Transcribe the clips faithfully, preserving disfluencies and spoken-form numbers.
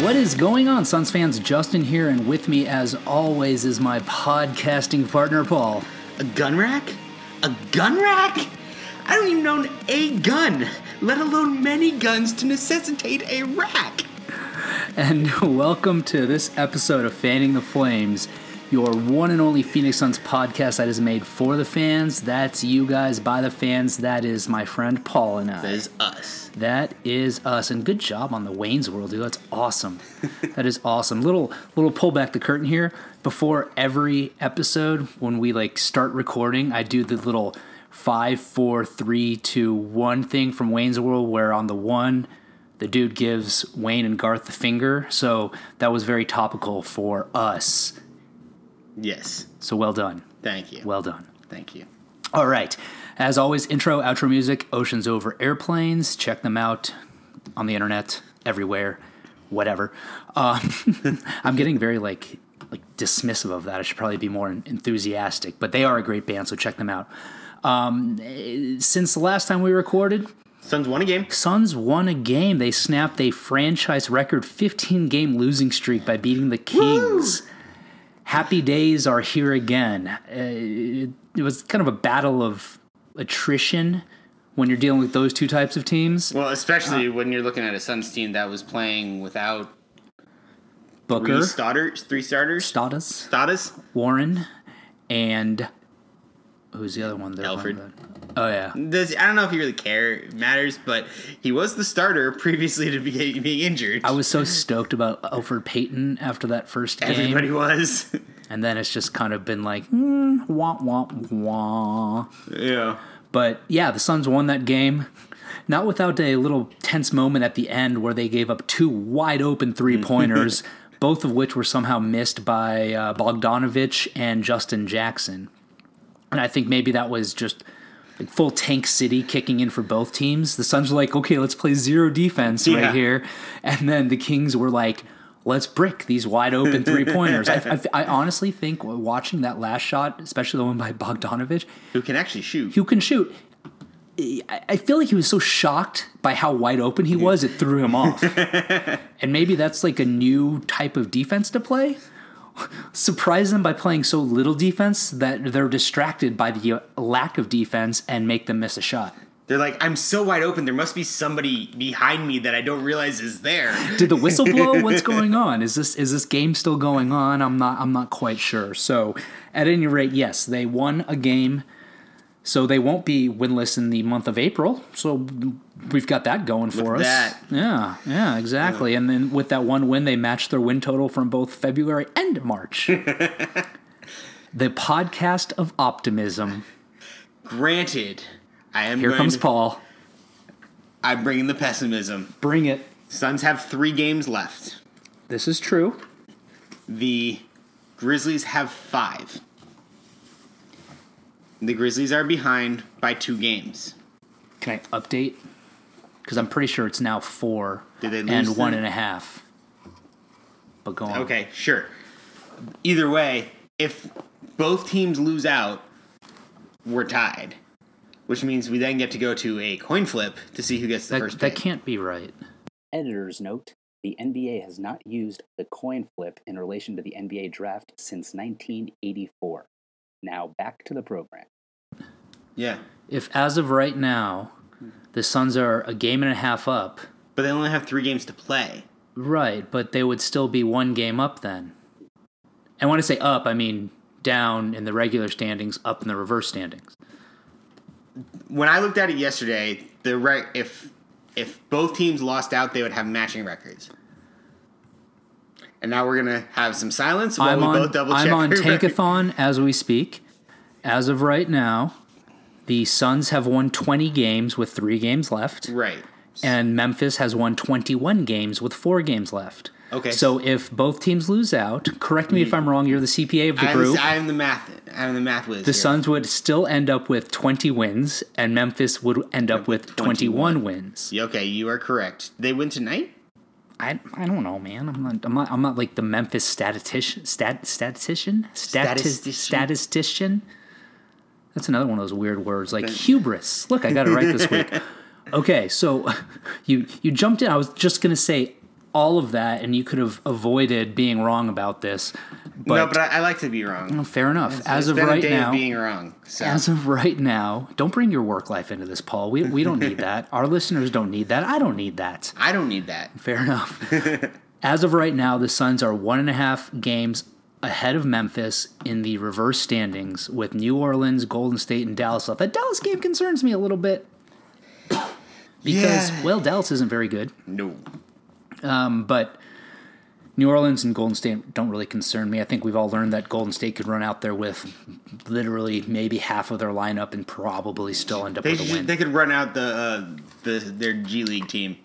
What is going on, Suns fans? Justin here, and with me, as always, is my podcasting partner, Paul. A gun rack? A gun rack? I don't even own a gun, let alone many guns to necessitate a rack. And welcome to this episode of Fanning the Flames, your one and only Phoenix Suns podcast that is made for the fans. That's you guys, by the fans. That is my friend Paul and I. That is us. That is us. And good job on the Wayne's World, dude. That's awesome. That is awesome. Little little pull back the curtain here. Before every episode, when we like start recording, I do the little five, four, three, two, one thing from Wayne's World, where on the one, the dude gives Wayne and Garth the finger. So that was very topical for us. Yes. So well done. Thank you. Well done. Thank you. All right. As always, intro, outro music, Oceans Over Airplanes. Check them out on the internet, everywhere, whatever. Um, I'm getting very like like dismissive of that. I should probably be more enthusiastic, but they are a great band, so check them out. Um, since the last time we recorded, Suns won a game. Suns won a game. They snapped a franchise record fifteen-game losing streak by beating the Kings. Woo! Happy days are here again. Uh, it, it was kind of a battle of attrition when you're dealing with those two types of teams. Well, especially uh, when you're looking at a Suns team that was playing without Booker, three starters, three starters, Status, Status, Warren, and who's the other one? There? Alfred. Oh yeah. Does, I don't know if he really care it matters, but he was the starter previously to be, being injured. I was so stoked about Elfrid Payton after that first game. Everybody was. And then it's just kind of been like, mm, wah, wah, wah. Yeah. But yeah, the Suns won that game. Not without a little tense moment at the end where they gave up two wide open three-pointers, both of which were somehow missed by uh, Bogdanovich and Justin Jackson. And I think maybe that was just like full Tank City kicking in for both teams. The Suns were like, okay, let's play zero defense right yeah. here. And then the Kings were like, let's brick these wide open three-pointers. I, I, I honestly think watching that last shot, especially the one by Bogdanovich, who can actually shoot. Who can shoot. I, I feel like he was so shocked by how wide open he was, it threw him off. And maybe that's like a new type of defense to play. Surprise them by playing so little defense that they're distracted by the lack of defense and make them miss a shot. They're like, I'm so wide open, there must be somebody behind me that I don't realize is there. Did the whistle blow? What's going on? Is this is this game still going on? I'm not I'm not quite sure. So at any rate, yes, they won a game. So they won't be winless in the month of April. So we've got that going for with us. That. Yeah, yeah, exactly. Yeah. And then with that one win, they matched their win total from both February and March. The podcast of optimism. Granted, I am Here going comes to, Paul. I'm bringing the pessimism. Bring it. Suns have three games left. This is true. The Grizzlies have five. The Grizzlies are behind by two games. Can I update? Because I'm pretty sure it's now four Did they lose and them? one and a half. But go on. Okay, sure. Either way, if both teams lose out, we're tied. Which means we then get to go to a coin flip to see who gets the that, first pick. That can't be right. Editor's note, the N B A has not used the coin flip in relation to the N B A draft since nineteen eighty-four. Now back to the program. Yeah. If as of right now, the Suns are a game and a half up. But they only have three games to play. Right, but they would still be one game up then. And when I say up, I mean down in the regular standings, up in the reverse standings. When I looked at it yesterday, the re- if if both teams lost out, they would have matching records. And now we're gonna have some silence while I'm we on, both double check. I'm on our Tankathon as we speak. As of right now, the Suns have won twenty games with three games left. Right. And Memphis has won twenty-one games with four games left. Okay. So if both teams lose out, correct me if I'm wrong, you're the C P A of the I'm, group. I'm the math. I'm the math whiz. The here. Suns would still end up with twenty wins, and Memphis would end up with twenty-one wins. Okay, you are correct. They win tonight? I I don't know, man. I'm not I'm not I'm not like the Memphis statistician stat statistician Stati- Statistician. statistician. That's another one of those weird words like hubris. Look, I got it right this week. Okay, so you you jumped in. I was just gonna say all of that, and you could have avoided being wrong about this. But, no, but I, I like to be wrong. Fair enough. It's, as it's of been right a day now, of being wrong. So. as of right now, don't bring your work life into this, Paul. We we don't need that. Our listeners don't need that. I don't need that. I don't need that. Fair enough. As of right now, the Suns are one and a half games ahead of Memphis in the reverse standings with New Orleans, Golden State, and Dallas left. That Dallas game concerns me a little bit because, yeah. well, Dallas isn't very good. No. Um, but New Orleans and Golden State don't really concern me. I think we've all learned that Golden State could run out there with literally maybe half of their lineup and probably still end up They, with a should, win. they could run out the, uh, the their G League team.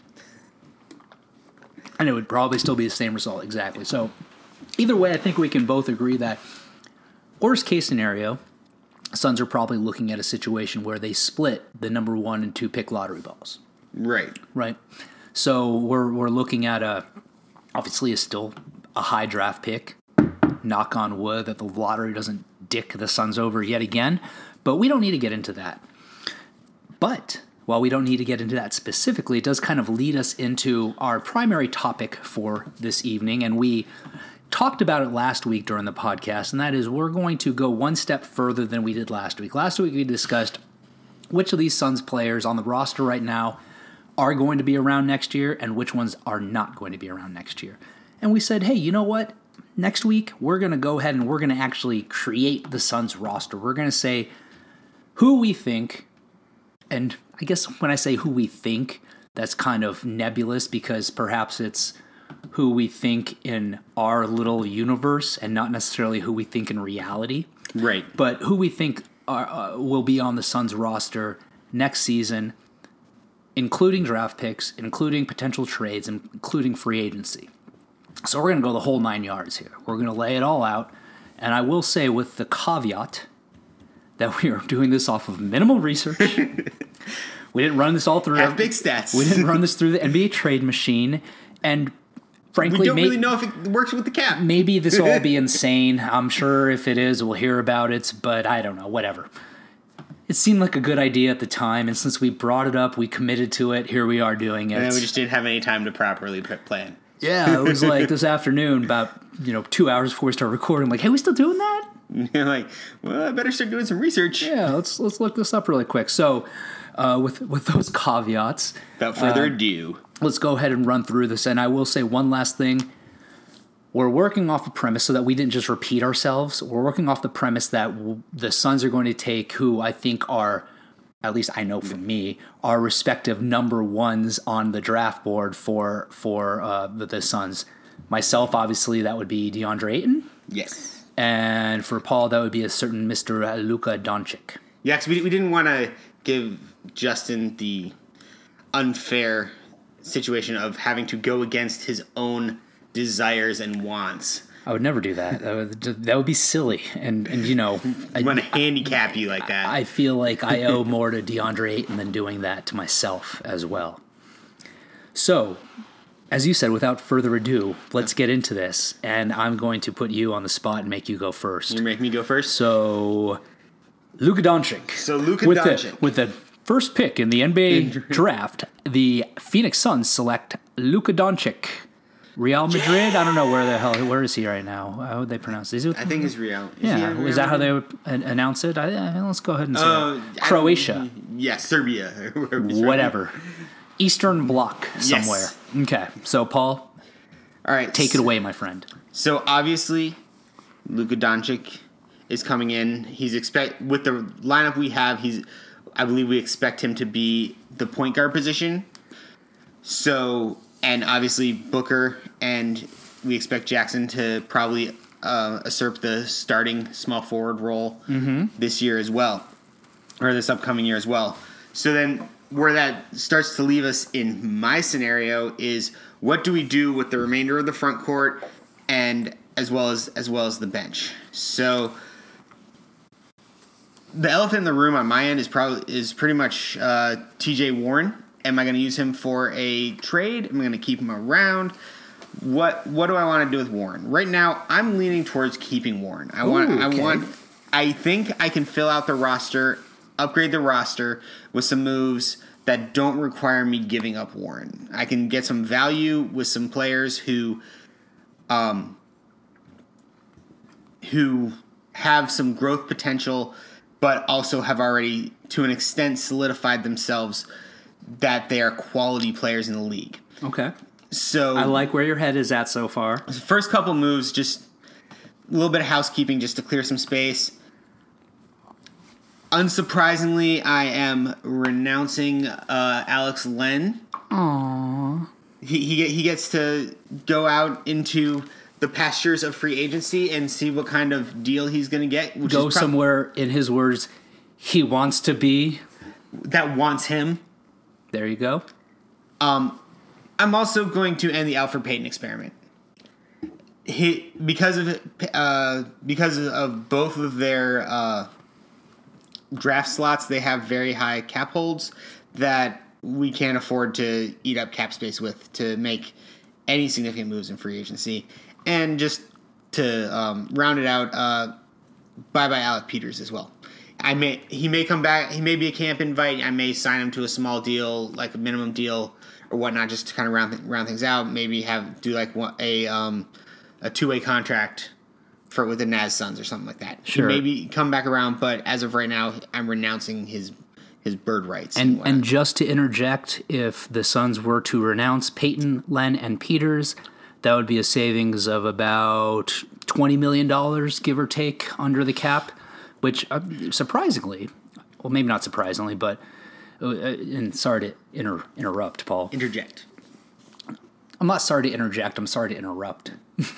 And it would probably still be the same result, exactly. So either way, I think we can both agree that worst case scenario, Suns are probably looking at a situation where they split the number one and two pick lottery balls. Right. Right. So we're we're looking at a obviously is still a high draft pick. Knock on wood that the lottery doesn't dick the Suns over yet again. But we don't need to get into that. But while we don't need to get into that specifically, it does kind of lead us into our primary topic for this evening. And we talked about it last week during the podcast, and that is we're going to go one step further than we did last week. Last week we discussed which of these Suns players on the roster right now are going to be around next year and which ones are not going to be around next year. And we said, hey, you know what? Next week, we're going to go ahead and we're going to actually create the Suns roster. We're going to say who we think, and I guess when I say who we think, that's kind of nebulous because perhaps it's who we think in our little universe and not necessarily who we think in reality. Right. But who we think are, uh, will be on the Suns roster next season, including draft picks, including potential trades, including free agency. So we're going to go the whole nine yards here. We're going to lay it all out. And I will say with the caveat that we are doing this off of minimal research. We didn't run this all through. Have big stats. We didn't run this through the N B A trade machine. And frankly, we don't may, really know if it works with the cap. Maybe this will all be insane. I'm sure if it is, we'll hear about it. But I don't know. Whatever. It seemed like a good idea at the time, and since we brought it up, we committed to it. Here we are doing it. And then we just didn't have any time to properly plan. Yeah, it was like this afternoon, about you know two hours before we start recording. Like, hey, we still doing that? You're like, well, I better start doing some research. Yeah, let's let's look this up really quick. So, uh, with with those caveats, without further uh, ado, let's go ahead and run through this. And I will say one last thing. We're working off a premise so that we didn't just repeat ourselves. We're working off the premise that w- the Suns are going to take who I think are, at least I know for me, are respective number ones on the draft board for for uh, the, the Suns. Myself, obviously, that would be DeAndre Ayton. yes. And for Paul, that would be a certain Mister Luka Doncic. Yeah, because we, we didn't want to give Justin the unfair situation of having to go against his own desires and wants. I would never do that. That would, that would be silly. And, and you know, I want to handicap you like that. I feel like I owe more to DeAndre Ayton than doing that to myself as well. So, as you said, without further ado, let's get into this. And I'm going to put you on the spot and make you go first. You make me go first? So, Luka Doncic. So, Luka with Doncic. The, with the first pick in the N B A draft, the Phoenix Suns select Luka Doncic. Real Madrid? I don't know where the hell, where is he right now? How would they pronounce it? Is it I think it's Real. Is yeah, he is that how they would an- announce it? I, uh, let's go ahead and say Uh, that. Croatia. Yeah, Serbia. Whatever. Eastern Bloc Yes. somewhere. Okay, so Paul, All right. take it away, my friend. So obviously, Luka Doncic is coming in. He's expect with the lineup we have. He's, I believe, we expect him to be the point guard position. So, and obviously Booker, and we expect Jackson to probably uh, usurp the starting small forward role Mm-hmm. this year as well, or this upcoming year as well. So then, where that starts to leave us in my scenario is what do we do with the remainder of the front court and as well as as well as the bench. So the elephant in the room on my end is probably is pretty much uh, T J Warren. Am I going to use him for a trade? Am I going to keep him around? What What do I want to do with Warren? Right now, I'm leaning towards keeping Warren. I want. Ooh, okay. I want. I think I can fill out the roster upgrade the roster with some moves that don't require me giving up Warren. I can get some value with some players who, um, who have some growth potential, but also have already, to an extent, solidified themselves that they are quality players in the league. Okay. So I like where your head is at so far. the first couple moves, just a little bit of housekeeping just to clear some space. Unsurprisingly, I am renouncing uh, Alex Len. Aww. He, he he gets to go out into the pastures of free agency and see what kind of deal he's going to get. Which Go is prob- somewhere, in his words, he wants to be. that wants him. There you go. Um, I'm also going to end the Alfred Payton experiment. He because of uh, because of both of their uh, draft slots, they have very high cap holds that we can't afford to eat up cap space with to make any significant moves in free agency. And just to um, round it out, uh, bye bye Alec Peters as well. I may he may come back. He may be a camp invite. I may sign him to a small deal, like a minimum deal or whatnot, just to kind of round th- round things out. Maybe have do like one, a um, a two way contract for with the Naz Suns or something like that. Sure. He maybe come back around, but as of right now, I'm renouncing his his bird rights. And whatnot. and just to interject, if the Suns were to renounce Peyton, Len, and Peters, that would be a savings of about twenty million dollars, give or take, under the cap, which uh, surprisingly, well, maybe not surprisingly, but, uh, and sorry to inter- interrupt, Paul. interject. I'm not sorry to interject, I'm sorry to interrupt.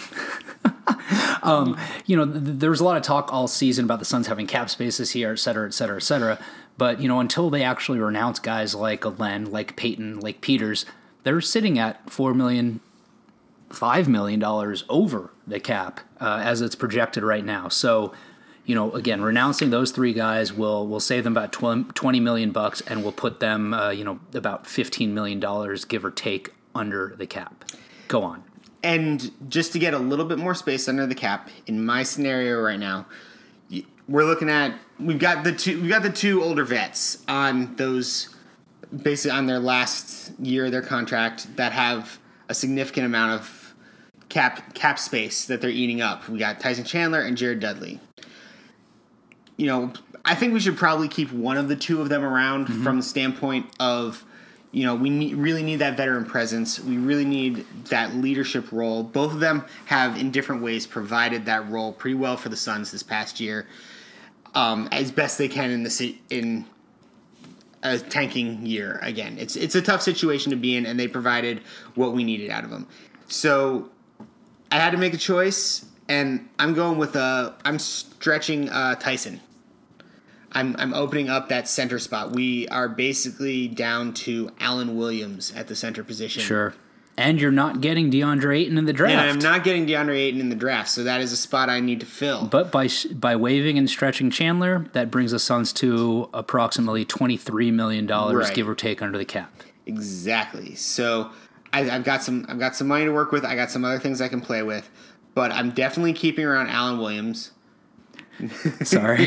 um, you know, th- there was a lot of talk all season about the Suns having cap space this year, et cetera, et cetera, et cetera. But, you know, until they actually renounce guys like Len, like Peyton, like Peters, they're sitting at four million dollars, five million dollars over the cap uh, as it's projected right now. So, you know, again, renouncing those three guys will will save them about twenty million bucks, and will put them, uh, you know, about fifteen million dollars, give or take, under the cap. Go on. And just to get a little bit more space under the cap, in my scenario right now, we're looking at we've got the two we've got the two older vets on those basically on their last year of their contract that have a significant amount of cap cap space that they're eating up. We got Tyson Chandler and Jared Dudley. You know, I think we should probably keep one of the two of them around mm-hmm. from the standpoint of, you know, we need, really need that veteran presence. We really need that leadership role. Both of them have, in different ways, provided that role pretty well for the Suns this past year, um, as best they can in the in a tanking year. Again, it's it's a tough situation to be in, and they provided what we needed out of them. So I had to make a choice, and I'm going with uh, I'm stretching uh, Tyson. I'm I'm opening up that center spot. We are basically down to Allen Williams at the center position. Sure. And you're not getting DeAndre Ayton in the draft. And I'm not getting DeAndre Ayton in the draft, so that is a spot I need to fill. But by by waiving and stretching Chandler, that brings the Suns to approximately twenty-three million dollars, Right. give or take, under the cap. Exactly. So I, I've got some I've got some money to work with. I got some other things I can play with, but I'm definitely keeping around Allen Williams. Sorry.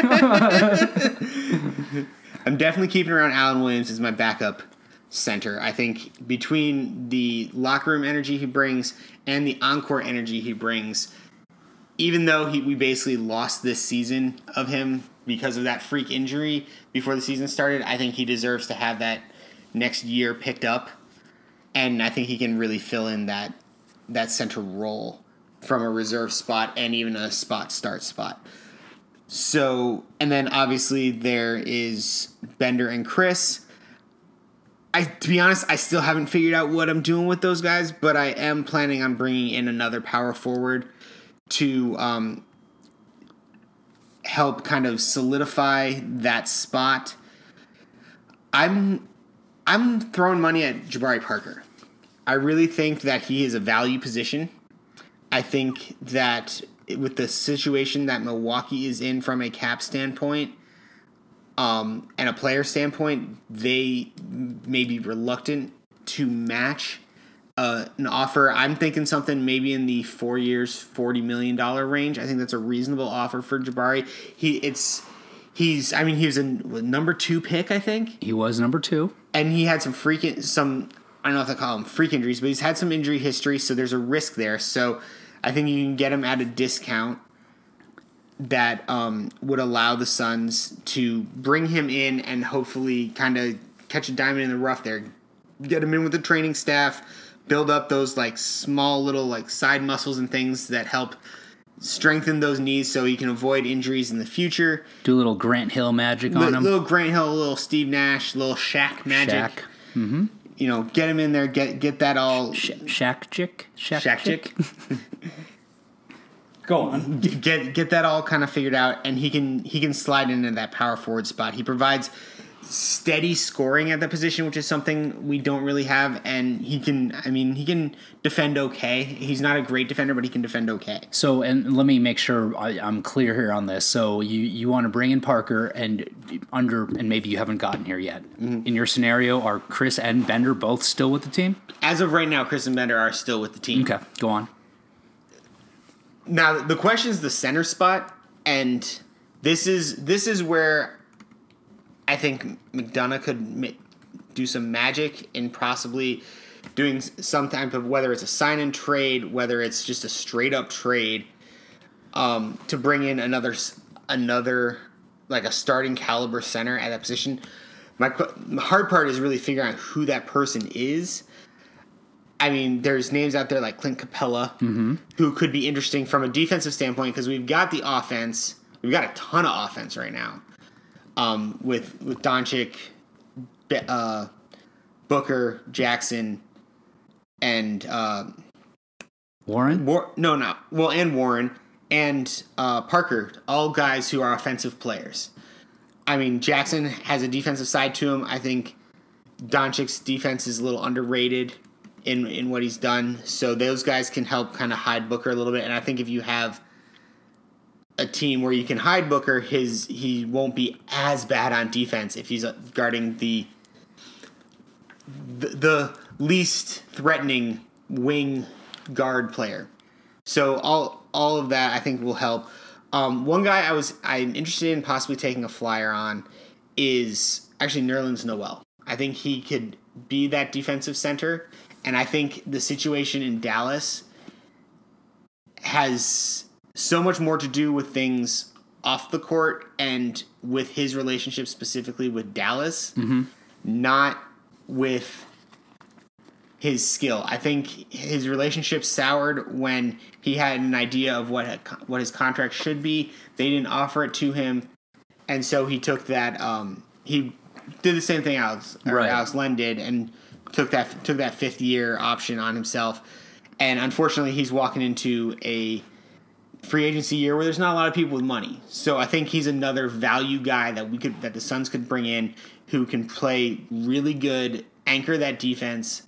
I'm definitely keeping around Allen Williams as my backup center. I think between the locker room energy he brings and the encore energy he brings, even though he, we basically lost this season of him because of that freak injury before the season started, I think he deserves to have that next year picked up. And I think he can really fill in that that central role from a reserve spot and even a spot start spot. So, and then obviously there is Bender and Chris. I, to be honest, I still haven't figured out what I'm doing with those guys, but I am planning on bringing in another power forward to um, help kind of solidify that spot. I'm I'm throwing money at Jabari Parker. I really think that he is a value position. I think that with the situation that Milwaukee is in from a cap standpoint um, and a player standpoint, they may be reluctant to match uh, an offer. I'm thinking something maybe in the four years, forty million dollars range. I think that's a reasonable offer for Jabari. He it's He's, I mean, he was a number two pick, I think. He was number two. And he had some freaking, some, I don't know if I call them freak injuries, but he's had some injury history, so there's a risk there. So I think you can get him at a discount that um, would allow the Suns to bring him in and hopefully kind of catch a diamond in the rough there. Get him in with the training staff, build up those like small little like side muscles and things that help strengthen those knees so he can avoid injuries in the future. Do a little Grant Hill magic L- on him. Little Grant Hill, a little Steve Nash, little Shaq magic. Shaq. Mm-hmm. You know, get him in there, get get that all. Sh- Shaq chick. Shaq, Shaq chick. chick. Go on. Get get that all kind of figured out, and he can he can slide into that power forward spot. He provides steady scoring at the position, which is something we don't really have, and he can. I mean, he can defend okay. He's not a great defender, but he can defend okay. So, and let me make sure I, I'm clear here on this. So, you, you want to bring in Parker, and under, and maybe you haven't gotten here yet. Mm-hmm. In your scenario, are Chris and Bender both still with the team? As of right now, Chris and Bender are still with the team. Okay, go on. Now the question is the center spot, and this is this is where I think McDonough could ma- do some magic in possibly doing some type of, whether it's a sign and trade, whether it's just a straight up trade, um, to bring in another another like a starting caliber center at that position. My the hard part is really figuring out who that person is. I mean, there's names out there like Clint Capella, mm-hmm. who could be interesting from a defensive standpoint because we've got the offense. We've got a ton of offense right now um, with with Doncic, uh, Booker, Jackson, and uh, Warren. War- no, no, well, and Warren and uh, Parker, all guys who are offensive players. I mean, Jackson has a defensive side to him. I think Doncic's defense is a little underrated in in what he's done. So those guys can help kind of hide Booker a little bit. And I think if you have a team where you can hide Booker, his he won't be as bad on defense if he's guarding the the, the least threatening wing guard player. So all all of that I think will help. Um, one guy I was I'm interested in possibly taking a flyer on is actually Nerlens Noel. I think he could be that defensive center. And I think the situation in Dallas has so much more to do with things off the court and with his relationship specifically with Dallas, mm-hmm. not with his skill. I think his relationship soured when he had an idea of what what his contract should be. They didn't offer it to him, and so he took that. Um, he did the same thing Alex, right. Alex Len did, and took that took that fifth year option on himself. And unfortunately, he's walking into a free agency year where there's not a lot of people with money. So I think he's another value guy that we could that the Suns could bring in who can play really good, anchor that defense,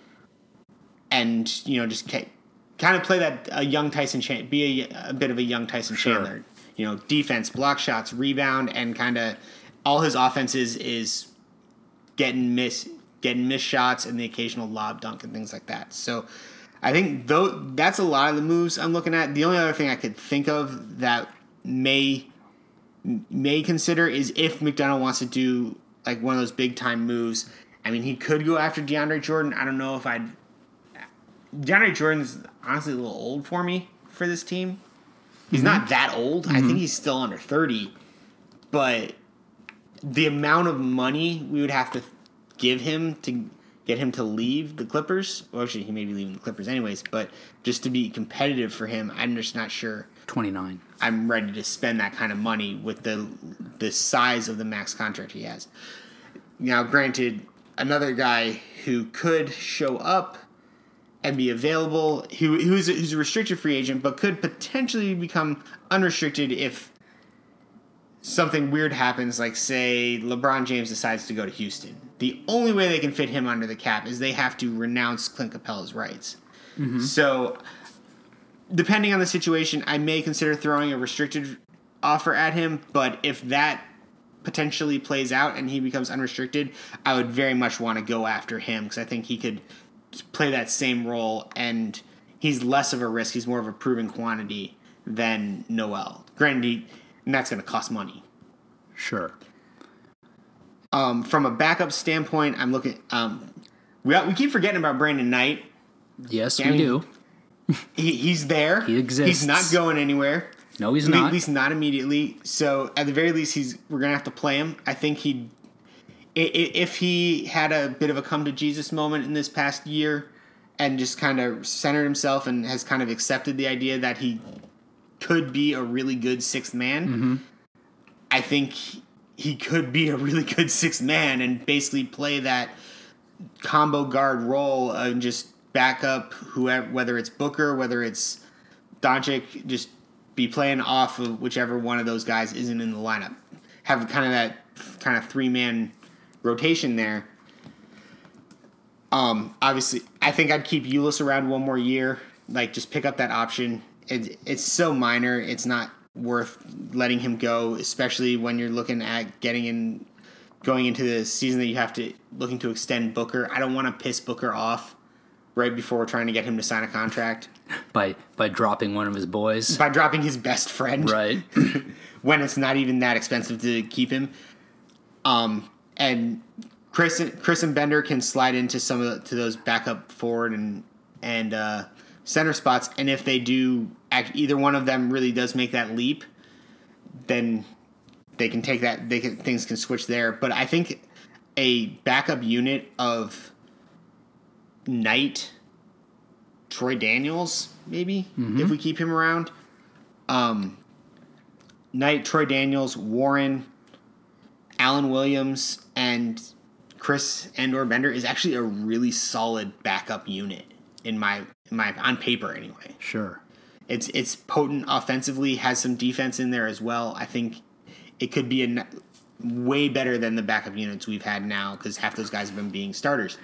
and you know just kind of play that a young Tyson Chandler, be a, a bit of a young Tyson sure. Chandler. You know, defense, block shots, rebound, and kind of all his offenses is getting miss getting missed shots and the occasional lob dunk and things like that. So I think though that's a lot of the moves I'm looking at. The only other thing I could think of that may may consider is if McDonough wants to do like one of those big time moves. I mean, he could go after DeAndre Jordan. I don't know if I'd. DeAndre Jordan's honestly a little old for me for this team. He's mm-hmm. not that old. Mm-hmm. I think he's still under thirty. But the amount of money we would have to give him to get him to leave the Clippers, well, actually, he may be leaving the Clippers anyways, but just to be competitive for him, I'm just not sure. twenty-nine. I'm ready to spend that kind of money with the the size of the max contract he has. Now, granted, another guy who could show up and be available, who who's a, who's a restricted free agent, but could potentially become unrestricted if something weird happens, like, say, LeBron James decides to go to Houston. The only way they can fit him under the cap is they have to renounce Clint Capella's rights. Mm-hmm. So, depending on the situation, I may consider throwing a restricted offer at him, but if that potentially plays out and he becomes unrestricted, I would very much want to go after him because I think he could play that same role, and he's less of a risk. He's more of a proven quantity than Noel. Granted, he, and that's going to cost money. Sure. Um, from a backup standpoint, I'm looking. Um, we we keep forgetting about Brandon Knight. Yes, I we mean, do. He, he's there. He exists. He's not going anywhere. No, he's At not. least not immediately. So at the very least, he's we're gonna have to play him. I think he, if he had a bit of a come to Jesus moment in this past year, and just kind of centered himself and has kind of accepted the idea that he could be a really good sixth man. Mm-hmm. I think he could be a really good sixth man and basically play that combo guard role and just back up whoever, whether it's Booker, whether it's Doncic, just be playing off of whichever one of those guys isn't in the lineup. Have kind of that kind of three man rotation there. Um, obviously, I think I'd keep Ulis around one more year. Like, just pick up that option. It, it's so minor. It's not worth letting him go, especially when you're looking at getting in, going into the season that you have to looking to extend Booker. I don't want to piss Booker off right before we're trying to get him to sign a contract by by dropping one of his boys, by dropping his best friend, right? When it's not even that expensive to keep him. Um, and Chris, Chris and Bender can slide into some of the, to those backup forward and and uh, center spots. And if they do, act, either one of them really does make that leap, then they can take that. They can things can switch there. But I think a backup unit of Knight, Troy Daniels, maybe mm-hmm. if we keep him around. Um, Knight, Troy Daniels, Warren, Allen Williams, and Chris and or Bender is actually a really solid backup unit in my in my on paper anyway. Sure. It's it's potent offensively, has some defense in there as well. I think it could be a way better than the backup units we've had now because half those guys have been being starters.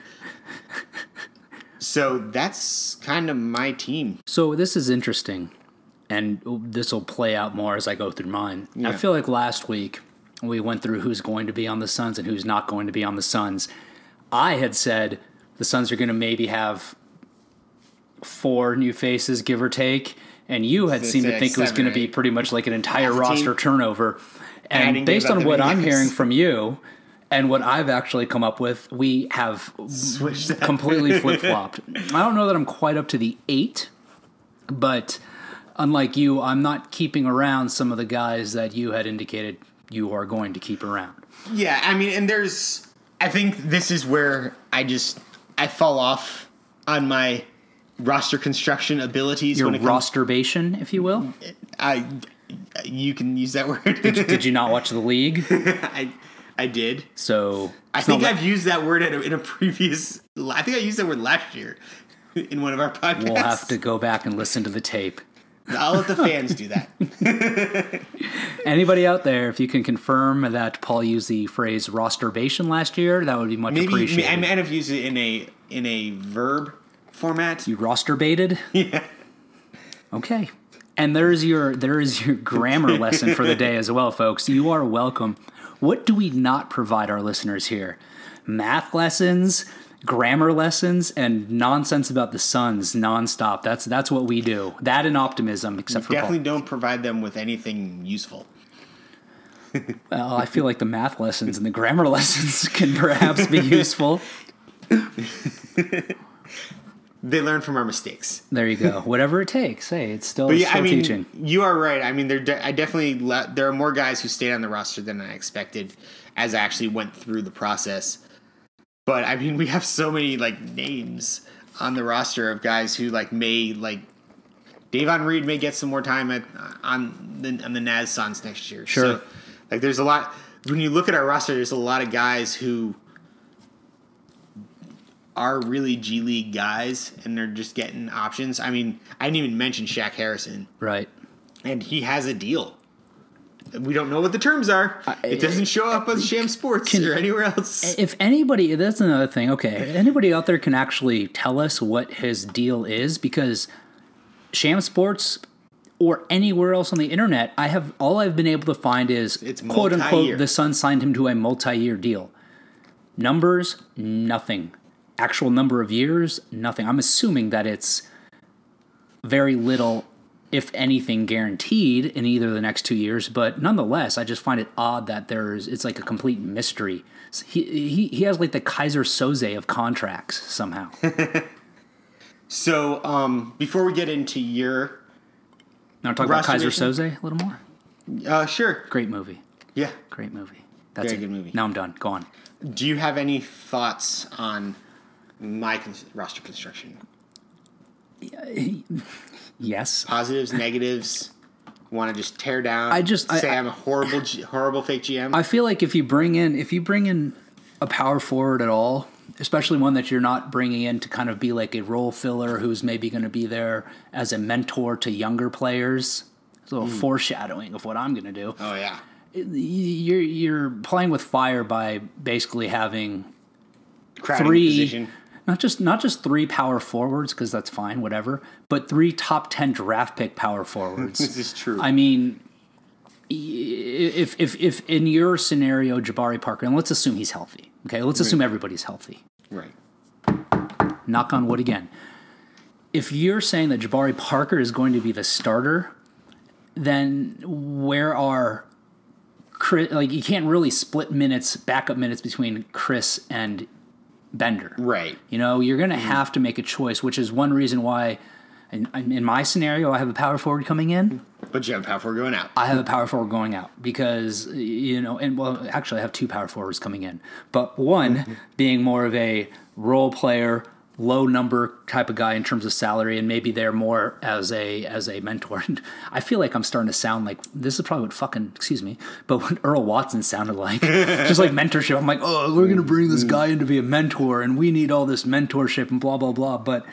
So that's kind of my team. So this is interesting, and this will play out more as I go through mine. Yeah. I feel like last week we went through who's going to be on the Suns and who's not going to be on the Suns. I had said the Suns are going to maybe have four new faces, give or take, and you had seemed to think it was going to be pretty much like an entire roster turnover. And, and based on what I'm guys. hearing from you and what I've actually come up with, we have completely flip-flopped. I don't know that I'm quite up to the eight, but unlike you, I'm not keeping around some of the guys that you had indicated you are going to keep around. Yeah, I mean, and there's, I think this is where I just, I fall off on my roster construction abilities. Your when it rosterbation, if you will? I, you can use that word. did, you, did you not watch The League? I I did. So I think I've like, used that word in a, in a previous, I think I used that word last year in one of our podcasts. We'll have to go back and listen to the tape. I'll let the fans do that. Anybody out there, if you can confirm that Paul used the phrase rosterbation last year, that would be much Maybe, appreciated. I might have used it in a in a verb format. You roster-baited? Yeah. Okay. And there's your there is your grammar lesson for the day as well, folks. You are welcome. What do we not provide our listeners here? Math lessons, grammar lessons, and nonsense about the Suns nonstop. That's that's what we do. That and optimism, except we for definitely Paul. Don't provide them with anything useful. Well, I feel like the math lessons and the grammar lessons can perhaps be useful. They learn from our mistakes. There you go. Whatever it takes. Hey, it's still, but yeah, still I mean, teaching. You are right. I mean, there. De- I definitely. Le- there are more guys who stayed on the roster than I expected, as I actually went through the process. But I mean, we have so many like names on the roster of guys who like may like. Davon Reed may get some more time at on the on the Naz Suns next year. Sure. So, like, there's a lot. When you look at our roster, there's a lot of guys who are really G League guys, and they're just getting options. I mean, I didn't even mention Shaq Harrison. Right. And he has a deal. We don't know what the terms are. Uh, it doesn't show up on Sham Sports can, or anywhere else. If anybody, that's another thing. Okay, anybody out there can actually tell us what his deal is, because Sham Sports or anywhere else on the internet, I have all I've been able to find is it's quote unquote the Suns signed him to a multi-year deal. Numbers, nothing. Actual number of years, nothing. I'm assuming that it's very little if anything, guaranteed in either of the next two years. But nonetheless, I just find it odd that there's it's like a complete mystery. He he he has like the Kaiser Soze of contracts somehow. So um, before we get into your, now talk about Kaiser Soze a little more. Uh, sure. Great movie. Yeah. Great movie. That's Very it. good movie. Now I'm done. Go on. Do you have any thoughts on my cons- roster construction? Yes. Positives, negatives. Want to just tear down? I just say I, I'm a horrible, G- horrible fake G M. I feel like if you bring in if you bring in a power forward at all, especially one that you're not bringing in to kind of be like a role filler who's maybe going to be there as a mentor to younger players. It's a little mm. foreshadowing of what I'm going to do. Oh yeah. You're you're playing with fire by basically having Crowding three, position. not just not just three power forwards because that's fine, whatever, but three top ten draft pick power forwards. This is true. I mean, if if if in your scenario, Jabari Parker, and let's assume he's healthy. Okay, let's assume everybody's healthy. Right. Knock on wood again. If you're saying that Jabari Parker is going to be the starter, then where are Chris, like you can't really split minutes, backup minutes between Chris and Bender. Right. You know, you're going to mm-hmm. have to make a choice, which is one reason why, in, in my scenario, I have a power forward coming in. But you have a power forward going out. I have a power forward going out because, you know, and well, actually I have two power forwards coming in. But one mm-hmm. being more of a role player, low number type of guy in terms of salary, and maybe they're more as a as a mentor. And I feel like I'm starting to sound like this is probably what fucking excuse me, but what Earl Watson sounded like, just like mentorship. I'm like, oh, we're gonna bring this guy in to be a mentor, and we need all this mentorship and blah blah blah. But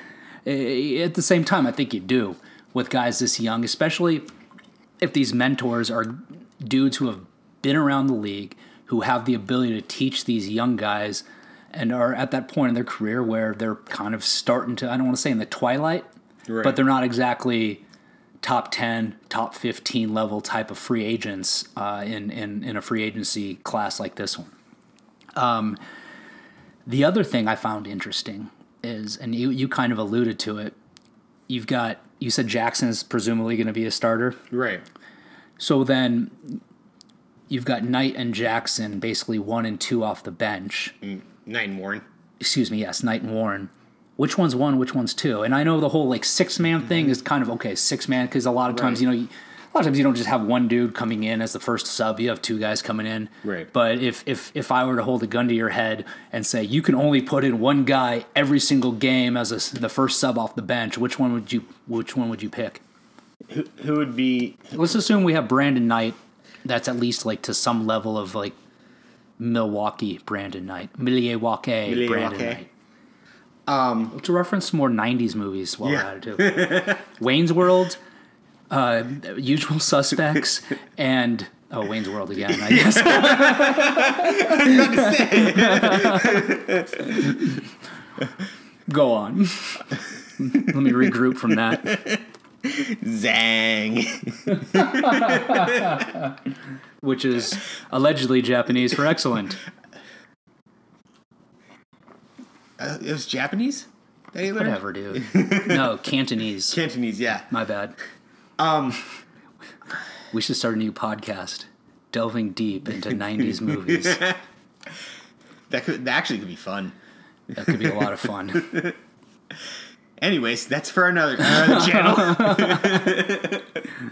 at the same time, I think you do with guys this young, especially if these mentors are dudes who have been around the league, who have the ability to teach these young guys. And are at that point in their career where they're kind of starting to, I don't want to say in the twilight, right. but they're not exactly top ten, top fifteen level type of free agents uh, in, in, in a free agency class like this one. Um, the other thing I found interesting is, and you, you kind of alluded to it, you've got, you said Jackson is presumably going to be a starter. Right. So then you've got Knight and Jackson basically one and two off the bench. Mm. Knight and Warren. Excuse me, yes, Knight and Warren. Which one's one, which one's two? And I know the whole like six-man thing is kind of, okay, six-man, because a lot of times, right. you know, you, a lot of times you don't just have one dude coming in as the first sub, you have two guys coming in. Right. But if, if, if I were to hold a gun to your head and say, you can only put in one guy every single game as a, the first sub off the bench, which one would you which one would you pick? Who, who would be... Let's assume we have Brandon Knight. That's at least like to some level of like Milwaukee Brandon Knight. Milwaukee Brandon Knight. Um, to reference more nineties movies while yeah. we're at it, too. Wayne's World, uh, Usual Suspects, and... Oh, Wayne's World again, I guess. Go on. Let me regroup from that. Zang. Which is allegedly Japanese for excellent. Uh, it was Japanese? That you learned? Whatever, dude. No, Cantonese. Cantonese, yeah. My bad. Um, we should start a new podcast, delving deep into nineties movies. That could that actually could be fun. That could be a lot of fun. Anyways, that's for another, another channel.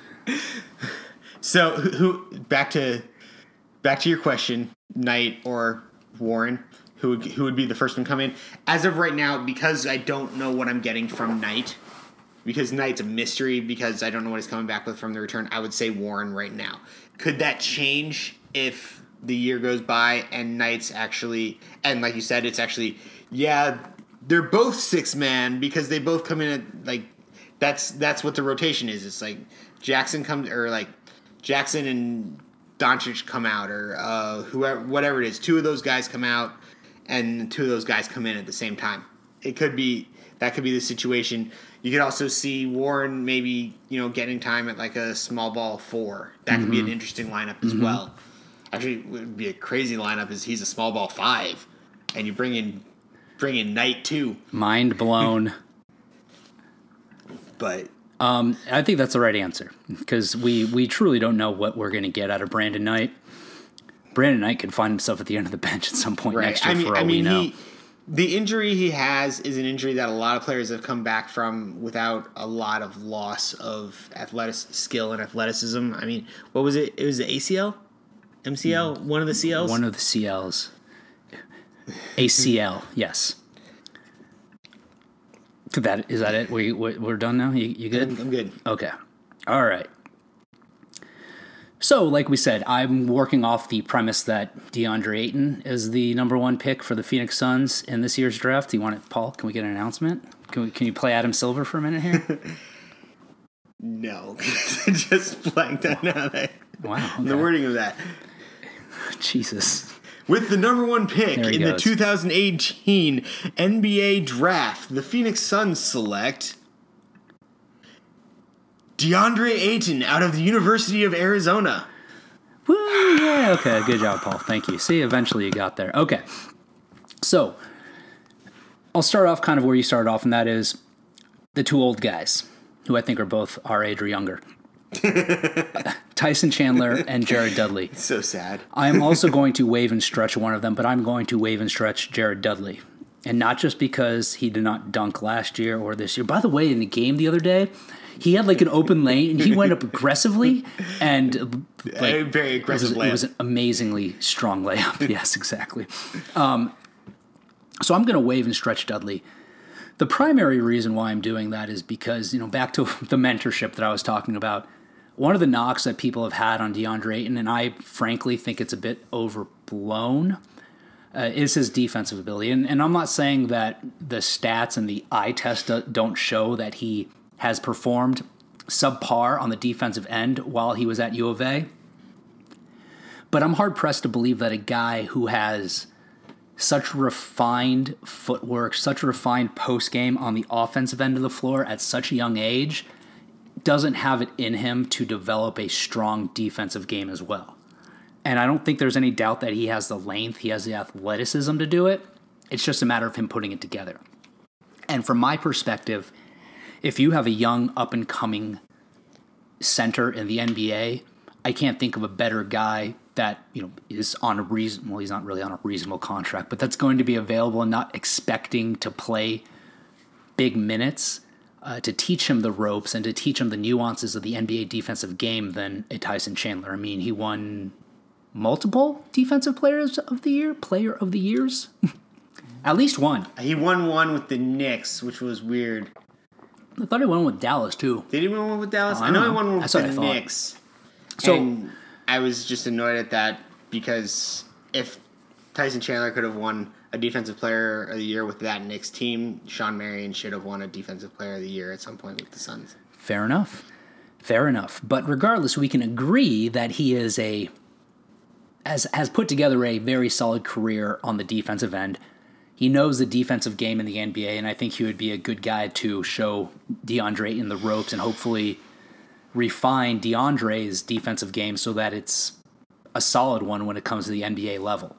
So, who back to back to your question, Knight or Warren? Who would who would be the first one come in? As of right now, because I don't know what I'm getting from Knight, because Knight's a mystery, because I don't know what he's coming back with from the return, I would say Warren right now. Could that change if the year goes by and Knight's actually, and like you said, it's actually, yeah, they're both six man because they both come in at, like, that's that's what the rotation is. It's like Jackson comes, or like Jackson and Doncic come out, or uh, whoever, whatever it is. Two of those guys come out, and two of those guys come in at the same time. It could be, that could be the situation. You could also see Warren maybe, you know, getting time at like a small ball four. That mm-hmm. could be an interesting lineup as mm-hmm. well. Actually, it would be a crazy lineup is he's a small ball five, and you bring in bring in Knight too. Mind blown. But Um, I think that's the right answer because we, we truly don't know what we're going to get out of Brandon Knight. Brandon Knight could find himself at the end of the bench at some point Right. next year I mean, for all I mean, we know. he, the injury he has is an injury that a lot of players have come back from without a lot of loss of athletic skill and athleticism. I mean, what was it? It was the A C L? M C L? One of the C Ls? One of the C Ls. A C L, yes. That, is that it? We, we're done now? You, you good? I'm, I'm good. Okay. All right. So, like we said, I'm working off the premise that DeAndre Ayton is the number one pick for the Phoenix Suns in this year's draft. Do you want it, Paul? Can we get an announcement? Can we, can you play Adam Silver for a minute here? No. Just blanked on that. Wow. Okay. The wording of that. Jesus. With the number one pick There he in the goes. two thousand eighteen N B A draft, the Phoenix Suns select DeAndre Ayton out of the University of Arizona. Woo, yeah, okay, good job, Paul. Thank you. See, eventually you got there. Okay. So, I'll start off kind of where you started off, and that is the two old guys, who I think are both our age or younger. Tyson Chandler and Jared Dudley. So sad. I am also going to waive and stretch one of them, but I'm going to waive and stretch Jared Dudley. And not just because he did not dunk last year or this year. By the way, in the game the other day, he had like an open lane and he went up aggressively and like A very aggressive it was, layup. it was an amazingly strong layup. Yes, exactly. Um, so I'm going to waive and stretch Dudley. The primary reason why I'm doing that is because, you know, back to the mentorship that I was talking about, one of the knocks that people have had on DeAndre Ayton, and I frankly think it's a bit overblown, uh, is his defensive ability. And, and I'm not saying that the stats and the eye test don't show that he has performed subpar on the defensive end while he was at U of A. But I'm hard-pressed to believe that a guy who has such refined footwork, such refined post-game on the offensive end of the floor at such a young age doesn't have it in him to develop a strong defensive game as well. And I don't think there's any doubt that he has the length, he has the athleticism to do it. It's just a matter of him putting it together. And from my perspective, if you have a young, up-and-coming center in the N B A, I can't think of a better guy that, you know, is on a reason. Well, he's not really on a reasonable contract, but that's going to be available and not expecting to play big minutes uh, to teach him the ropes and to teach him the nuances of the N B A defensive game than a Tyson Chandler. I mean, he won multiple defensive players of the year, player of the years, at least one. He won one with the Knicks, which was weird. I thought he won with Dallas too. Did he win one with Dallas? Oh, I I know don't he know. won one That's with what the I thought. Knicks. So- and I was just annoyed at that because if Tyson Chandler could have won a Defensive Player of the Year with that Knicks team, Sean Marion should have won a Defensive Player of the Year at some point with the Suns. Fair enough. Fair enough. But regardless, we can agree that he is a has has put together a very solid career on the defensive end. He knows the defensive game in the N B A, and I think he would be a good guy to show DeAndre in the ropes and hopefully refine DeAndre's defensive game so that it's a solid one when it comes to the N B A level.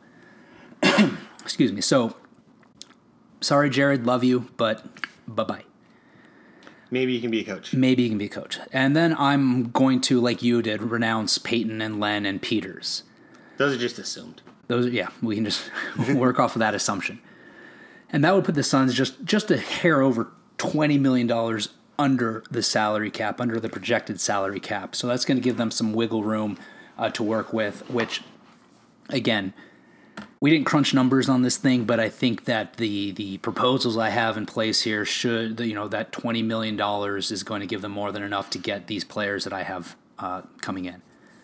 Excuse me. So, sorry, Jared, love you, but bye-bye. Maybe you can be a coach. Maybe you can be a coach. And then I'm going to, like you did, renounce Peyton and Len and Peters. Those are just assumed. Those, yeah, we can just work off of that assumption. And that would put the Suns just, just a hair over twenty million dollars under the salary cap, under the projected salary cap. So that's going to give them some wiggle room uh, to work with, which, again, we didn't crunch numbers on this thing, but I think that the the proposals I have in place here should, you know, that twenty million dollars is going to give them more than enough to get these players that I have uh, coming in.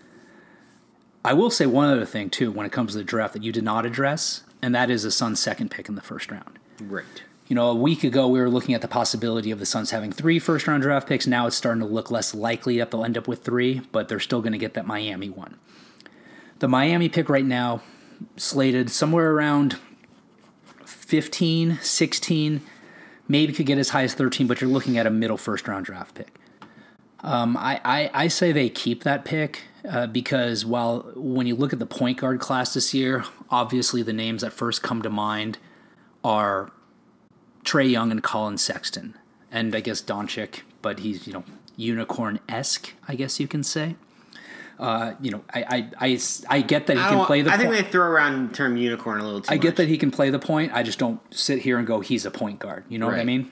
I will say one other thing, too, when it comes to the draft that you did not address, and that is the Suns' second pick in the first round. Right. You know, a week ago we were looking at the possibility of the Suns having three first-round draft picks. Now it's starting to look less likely that they'll end up with three, but they're still going to get that Miami one. The Miami pick right now, slated somewhere around fifteen, sixteen, maybe could get as high as thirteen, but you're looking at a middle first-round draft pick. Um, I, I, I say they keep that pick uh, because while when you look at the point guard class this year, obviously the names that first come to mind are Trae Young and Colin Sexton, and I guess Doncic, but he's, you know, unicorn-esque, I guess you can say. Uh, you know, I, I, I, I get that he I can don't- play the I think point. they throw around the term unicorn a little too I much. get that he can play the point. I just don't sit here and go, he's a point guard. You know what I Right. mean?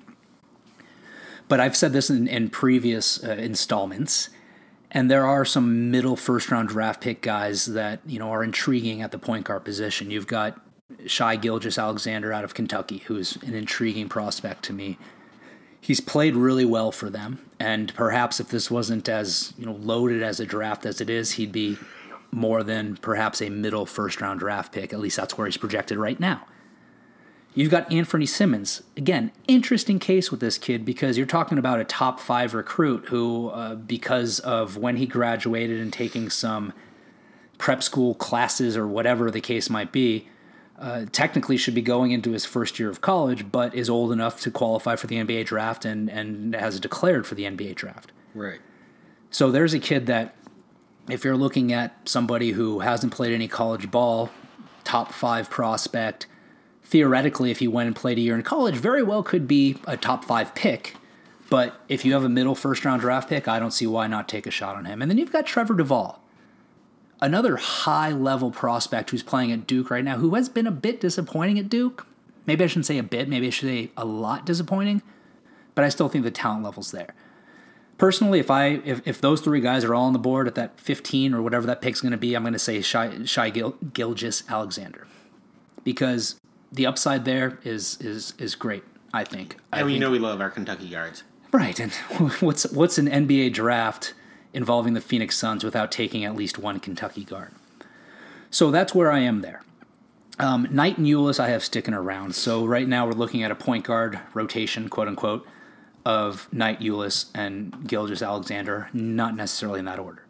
But I've said this in, in previous uh, installments, and there are some middle first-round draft pick guys that, you know, are intriguing at the point guard position. You've got Shai Gilgeous-Alexander out of Kentucky, who's an intriguing prospect to me. He's played really well for them, and perhaps if this wasn't as, you know, loaded as a draft as it is, he'd be more than perhaps a middle first-round draft pick. At least that's where he's projected right now. You've got Anthony Simmons. Again, interesting case with this kid because you're talking about a top five recruit who, uh, because of when he graduated and taking some prep school classes or whatever the case might be, uh, technically should be going into his first year of college, but is old enough to qualify for the N B A draft and, and has declared for the N B A draft. Right. So there's a kid that, if you're looking at somebody who hasn't played any college ball, top five prospect, theoretically, if he went and played a year in college, very well could be a top five pick. But if you have a middle first round draft pick, I don't see why not take a shot on him. And then you've got Trevor Duvall, another high level prospect who's playing at Duke right now, who has been a bit disappointing at Duke. Maybe I shouldn't say a bit, maybe I should say a lot disappointing, but I still think the talent level's there. Personally, if I if, if those three guys are all on the board at that fifteen or whatever that pick's going to be, I'm going to say Shai, Shai Gil, Gilgeous-Alexander, because the upside there is is is great, I think. I And we think, know we love our Kentucky guards. Right, and what's what's an N B A draft involving the Phoenix Suns without taking at least one Kentucky guard? So that's where I am there. Um, Knight and Ulis I have sticking around. So right now we're looking at a point guard rotation, quote unquote, of Knight, Ulis, and Gilgeous-Alexander, not necessarily in that order.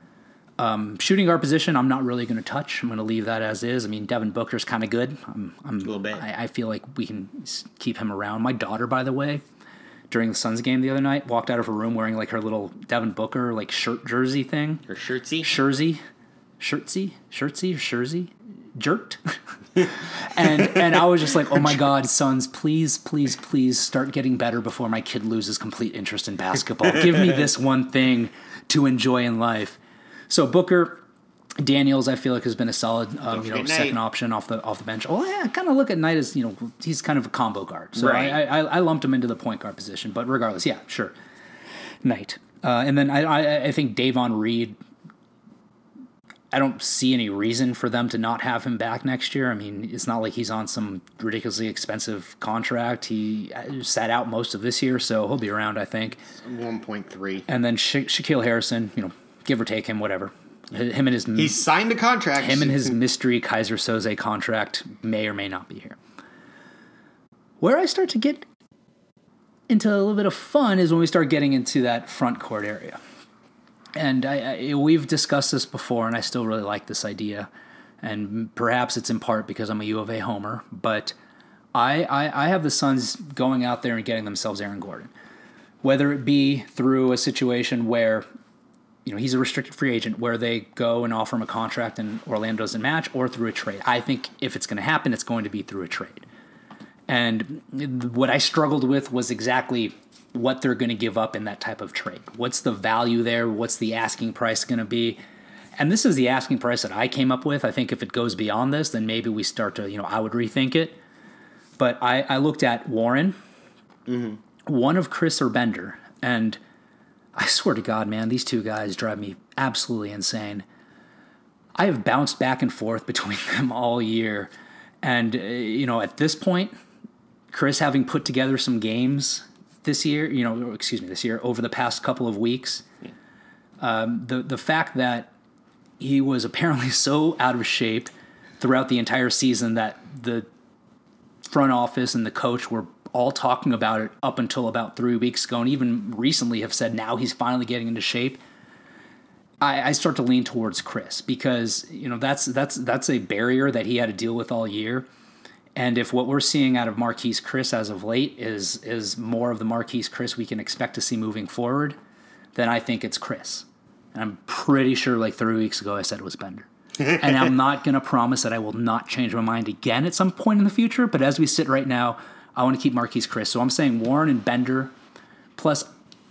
Um, shooting guard position, I'm not really going to touch. I'm going to leave that as is. I mean, Devin Booker's kind of good. I'm, I'm, A little bit. I, I feel like we can s- keep him around. My daughter, by the way, during the Suns game the other night, walked out of her room wearing like her little Devin Booker like shirt jersey thing. Or shirtsy. Jersey, shirtsy, shirtsy, or jersey, jerked. and and I was just like, oh my God, Suns, please, please, please start getting better before my kid loses complete interest in basketball. Give me this one thing to enjoy in life. So Booker, Daniels, I feel like has been a solid, um, you know, forget second Knight. option off the off the bench. Oh yeah, I kind of look at Knight as, you know, he's kind of a combo guard. So Right. I, I I lumped him into the point guard position. But regardless, yeah, sure, Knight. Uh, and then I, I I think Davon Reed. I don't see any reason for them to not have him back next year. I mean, it's not like he's on some ridiculously expensive contract. He sat out most of this year, so he'll be around, I think. one point three. And then Sha- Shaquille Harrison, you know, give or take him, whatever. Him and his He signed a contract. him and his mystery Kaiser Soze contract may or may not be here. Where I start to get into a little bit of fun is when we start getting into that front court area. And I, I, we've discussed this before, and I still really like this idea. And perhaps it's in part because I'm a U of A homer, but I, I, I have the Suns going out there and getting themselves Aaron Gordon. Whether it be through a situation where, you know, he's a restricted free agent, where they go and offer him a contract and Orlando doesn't match, or through a trade. I think if it's going to happen, it's going to be through a trade. And what I struggled with was exactly what they're going to give up in that type of trade. What's the value there? What's the asking price going to be? And this is the asking price that I came up with. I think if it goes beyond this, then maybe we start to, you know, I would rethink it. But I, I looked at Warren, mm-hmm. one of Chris or Bender, and I swear to God, man, these two guys drive me absolutely insane. I have bounced back and forth between them all year. And, uh, you know, at this point, Chris having put together some games this year, you know, excuse me, this year, over the past couple of weeks, yeah. um, the, the fact that he was apparently so out of shape throughout the entire season that the front office and the coach were all talking about it up until about three weeks ago, and even recently have said now he's finally getting into shape. I, I start to lean towards Chris because, you know, that's that's that's a barrier that he had to deal with all year. And if what we're seeing out of Marquise Chris as of late is is more of the Marquise Chris we can expect to see moving forward, then I think it's Chris. And I'm pretty sure like three weeks ago I said it was Bender. And I'm not going to promise that I will not change my mind again at some point in the future, but as we sit right now, I want to keep Marquise Chris. So I'm saying Warren and Bender, plus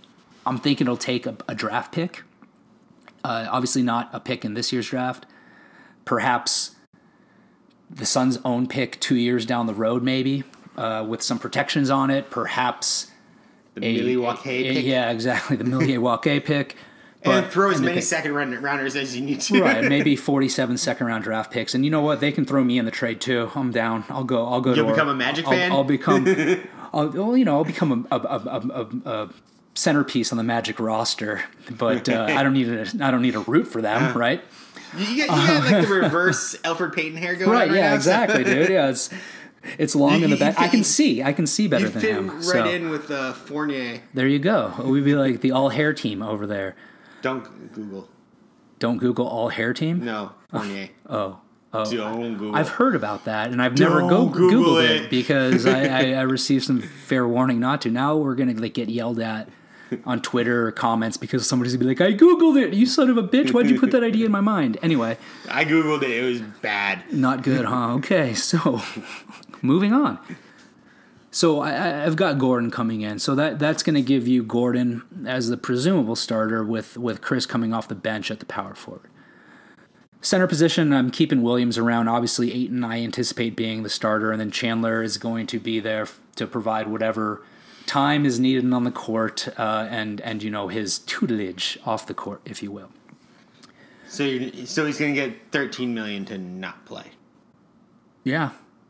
I'm thinking it'll take a, a draft pick. Uh, obviously not a pick in this year's draft. Perhaps the Suns' own pick two years down the road, maybe, uh, with some protections on it. Perhaps the Milwaukee pick. Yeah, exactly, the Milwaukee pick. But, and throw as many second rounders as you need to. Right, maybe forty-seven second round draft picks. And you know what? They can throw me in the trade too. I'm down. I'll go. I'll go. You'll to become our, a Magic I'll, fan. I'll become. I'll, well, you know, I'll become a, a, a, a, a centerpiece on the Magic roster. But uh, I don't need a. I don't need a root for them, uh, right? You got, you got like the reverse Alfred Payton hair going right, on right yeah, now. exactly, dude. Yeah, it's it's long you, in the back. Fit, I can see. I can see better you than fit him. right so. in with uh, Fournier. There you go. We'd be like the all hair team over there. Don't Google. Don't Google all hair team? No, Fournier. Oh. Oh. Don't Google. I've heard about that, and I've Don't never go- Google Googled it, it because I, I, I received some fair warning not to. Now we're going to like get yelled at on Twitter or comments because somebody's going to be like, I Googled it, you son of a bitch. Why'd you put that idea in my mind? Anyway. I Googled it. It was bad. Not good, huh? Okay, so moving on. So I, I've got Gordon coming in. So that that's going to give you Gordon as the presumable starter with, with Chris coming off the bench at the power forward. Center position, I'm keeping Williams around. Obviously, Ayton, I anticipate being the starter, and then Chandler is going to be there f- to provide whatever time is needed on the court uh, and, and, you know, his tutelage off the court, if you will. So you're, so he's going to get thirteen million dollars to not play. Yeah.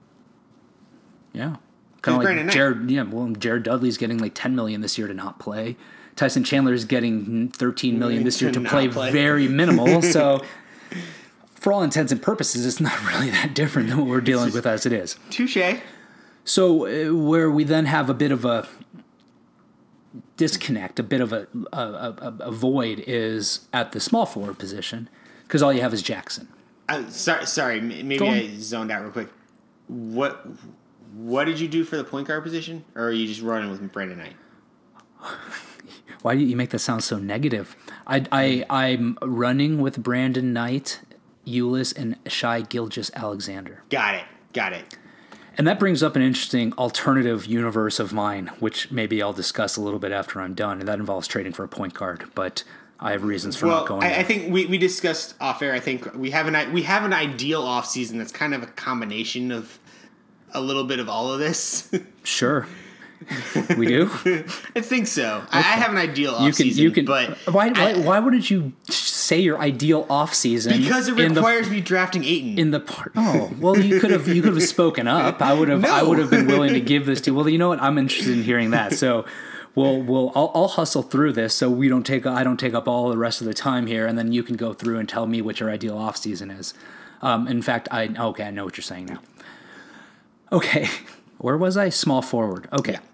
Yeah. Kind of like Jared, yeah, well, Jared Dudley's getting like ten million dollars this year to not play. Tyson Chandler is getting thirteen million dollars this year to, to play, play very minimal. So, for all intents and purposes, it's not really that different than what we're dealing with as it is. Touche. So, uh, where we then have a bit of a disconnect, a bit of a, a, a, a void is at the small forward position because all you have is Jackson. Uh, sorry, sorry, maybe I zoned out real quick. What what did you do for the point guard position, or are you just running with Brandon Knight? Why do you make that sound so negative? I, I, I'm running with Brandon Knight, Ulis, and Shai Gilgeous-Alexander. Got it. Got it. And that brings up an interesting alternative universe of mine, which maybe I'll discuss a little bit after I'm done, and that involves trading for a point guard, but I have reasons for well, not going I, there. I think we, we discussed off air, I think we have an we have an ideal off season that's kind of a combination of a little bit of all of this. Sure. We do? I think so. Okay. I, I have an ideal off you can, season, you can, but why, why, I, why wouldn't you say your ideal off season? Because it requires the, me drafting Ayton. In the part, oh well, you could have you could have spoken up. I would have no. I would have been willing to give this to. Well, you know what? I'm interested in hearing that. So, we'll we'll I'll, I'll hustle through this so we don't take I don't take up all the rest of the time here, and then you can go through and tell me what your ideal off season is. Um, in fact, I okay, I know what you're saying now. Okay, where was I? Small forward. Okay. Yeah.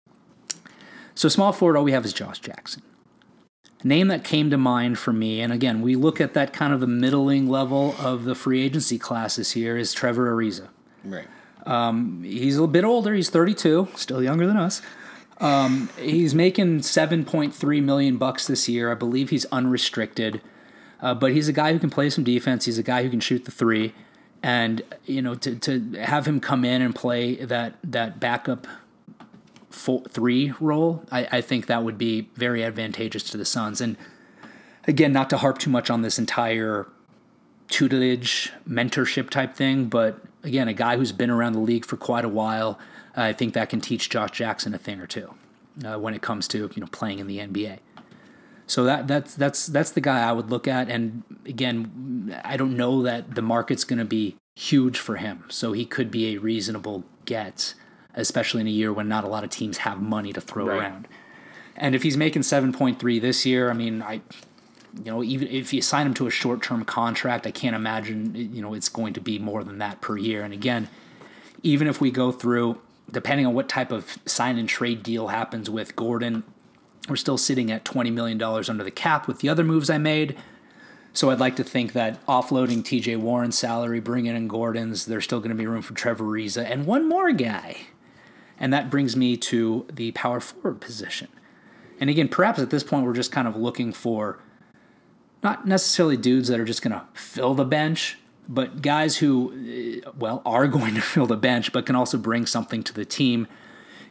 So small forward, all we have is Josh Jackson. A name that came to mind for me, and again, we look at that kind of the middling level of the free agency classes here, is Trevor Ariza. Right. Um, he's a bit older. He's thirty-two, still younger than us. Um, he's making seven point three million bucks this year. I believe he's unrestricted, uh, but he's a guy who can play some defense. He's a guy who can shoot the three, and you know to to have him come in and play that that backup Four, three role, I, I think that would be very advantageous to the Suns. And again, not to harp too much on this entire tutelage, mentorship type thing, but again, a guy who's been around the league for quite a while, uh, I think that can teach Josh Jackson a thing or two uh, when it comes to you know playing in the N B A. So that that's that's that's the guy I would look at. And again, I don't know that the market's going to be huge for him, so he could be a reasonable get, especially in a year when not a lot of teams have money to throw right. around. And if he's making seven point three this year, I mean, I, you know, even if you sign him to a short-term contract, I can't imagine, you know, it's going to be more than that per year. And again, even if we go through, depending on what type of sign and trade deal happens with Gordon, we're still sitting at twenty million dollars under the cap with the other moves I made. So I'd like to think that offloading T J Warren's salary, bringing in Gordon's, there's still going to be room for Trevor Ariza and one more guy. And that brings me to the power forward position. And again, perhaps at this point, we're just kind of looking for not necessarily dudes that are just going to fill the bench, but guys who, well, are going to fill the bench, but can also bring something to the team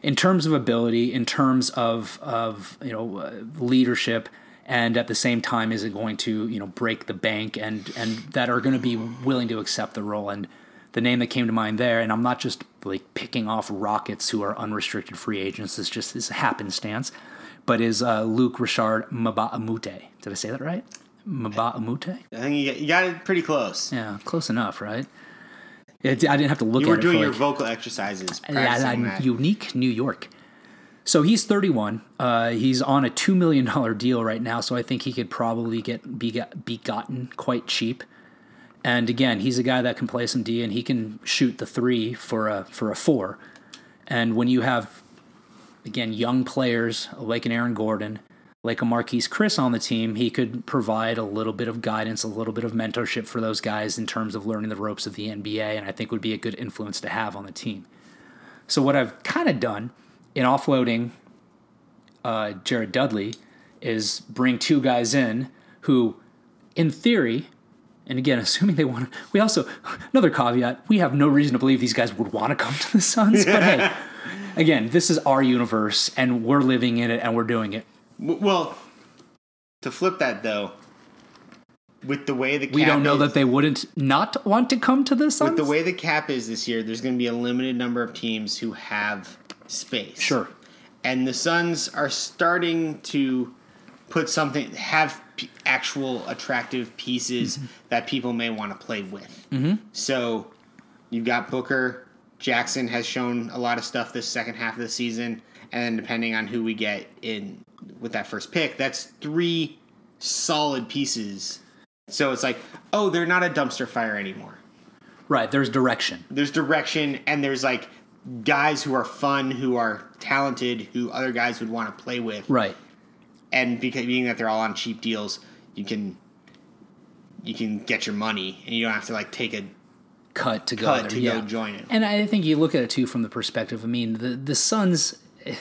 in terms of ability, in terms of of you know uh, leadership, and at the same time, is it going to you know break the bank and and that are going to be willing to accept the role? And the name that came to mind there, and I'm not just like picking off Rockets who are unrestricted free agents. It's just this happenstance, but is uh, Luke Richard Mbah-a-Moute. Did I say that right? Mbah-a-Moute? I think you got, you got it pretty close. Yeah, close enough, right? It, I didn't have to look You at were it. doing for your like, vocal exercises. Yeah, Practicing that. Unique New York. So he's thirty-one. Uh, he's on a two million dollars deal right now, so I think he could probably get be, be gotten quite cheap. And again, he's a guy that can play some D, and he can shoot the three for a for a four. And when you have, again, young players like an Aaron Gordon, like a Marquise Chris on the team, he could provide a little bit of guidance, a little bit of mentorship for those guys in terms of learning the ropes of the N B A, and I think would be a good influence to have on the team. So what I've kind of done in offloading uh, Jared Dudley is bring two guys in who, in theory, and again, assuming they want to, we also, another caveat, we have no reason to believe these guys would want to come to the Suns, but hey, again, this is our universe, and we're living in it, and we're doing it. Well, to flip that, though, with the way the cap We don't know is, that they wouldn't not want to come to the Suns? with the way the cap is this year, there's going to be a limited number of teams who have space. Sure. And the Suns are starting to put something, have p- actual attractive pieces mm-hmm. that people may want to play with. Mm-hmm. So you've got Booker. Jackson has shown a lot of stuff this second half of the season. And then depending on who we get in with that first pick, that's three solid pieces. So it's like, oh, they're not a dumpster fire anymore. Right, there's direction. There's direction, and there's like guys who are fun, who are talented, who other guys would want to play with. Right. And because being that they're all on cheap deals, you can you can get your money, and you don't have to like take a cut to go cut there. to yeah. go join it. And I think you look at it too from the perspective. I mean, the the Suns,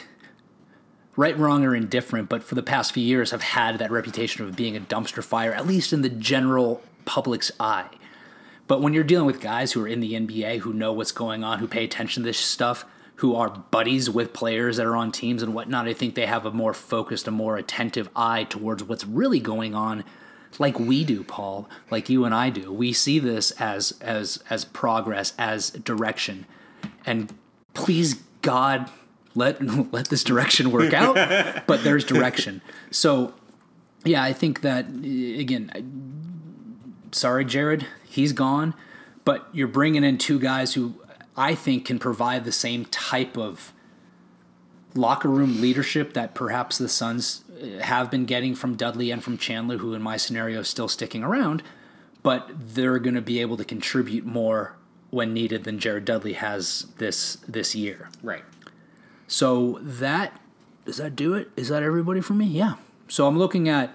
right, wrong, or indifferent, but for the past few years have had that reputation of being a dumpster fire, at least in the general public's eye. But when you're dealing with guys who are in the N B A, who know what's going on, who pay attention to this stuff, who are buddies with players that are on teams and whatnot, I think they have a more focused, a more attentive eye towards what's really going on, like we do, Paul, like you and I do. We see this as as as progress, as direction. And please, God, let let this direction work out, but there's direction. So, yeah, I think that, again, sorry, Jared, he's gone, but you're bringing in two guys who I think can provide the same type of locker room leadership that perhaps the Suns have been getting from Dudley and from Chandler, who in my scenario is still sticking around, but they're going to be able to contribute more when needed than Jared Dudley has this this year. Right. So that, does that do it? Is that everybody for me? Yeah. So I'm looking at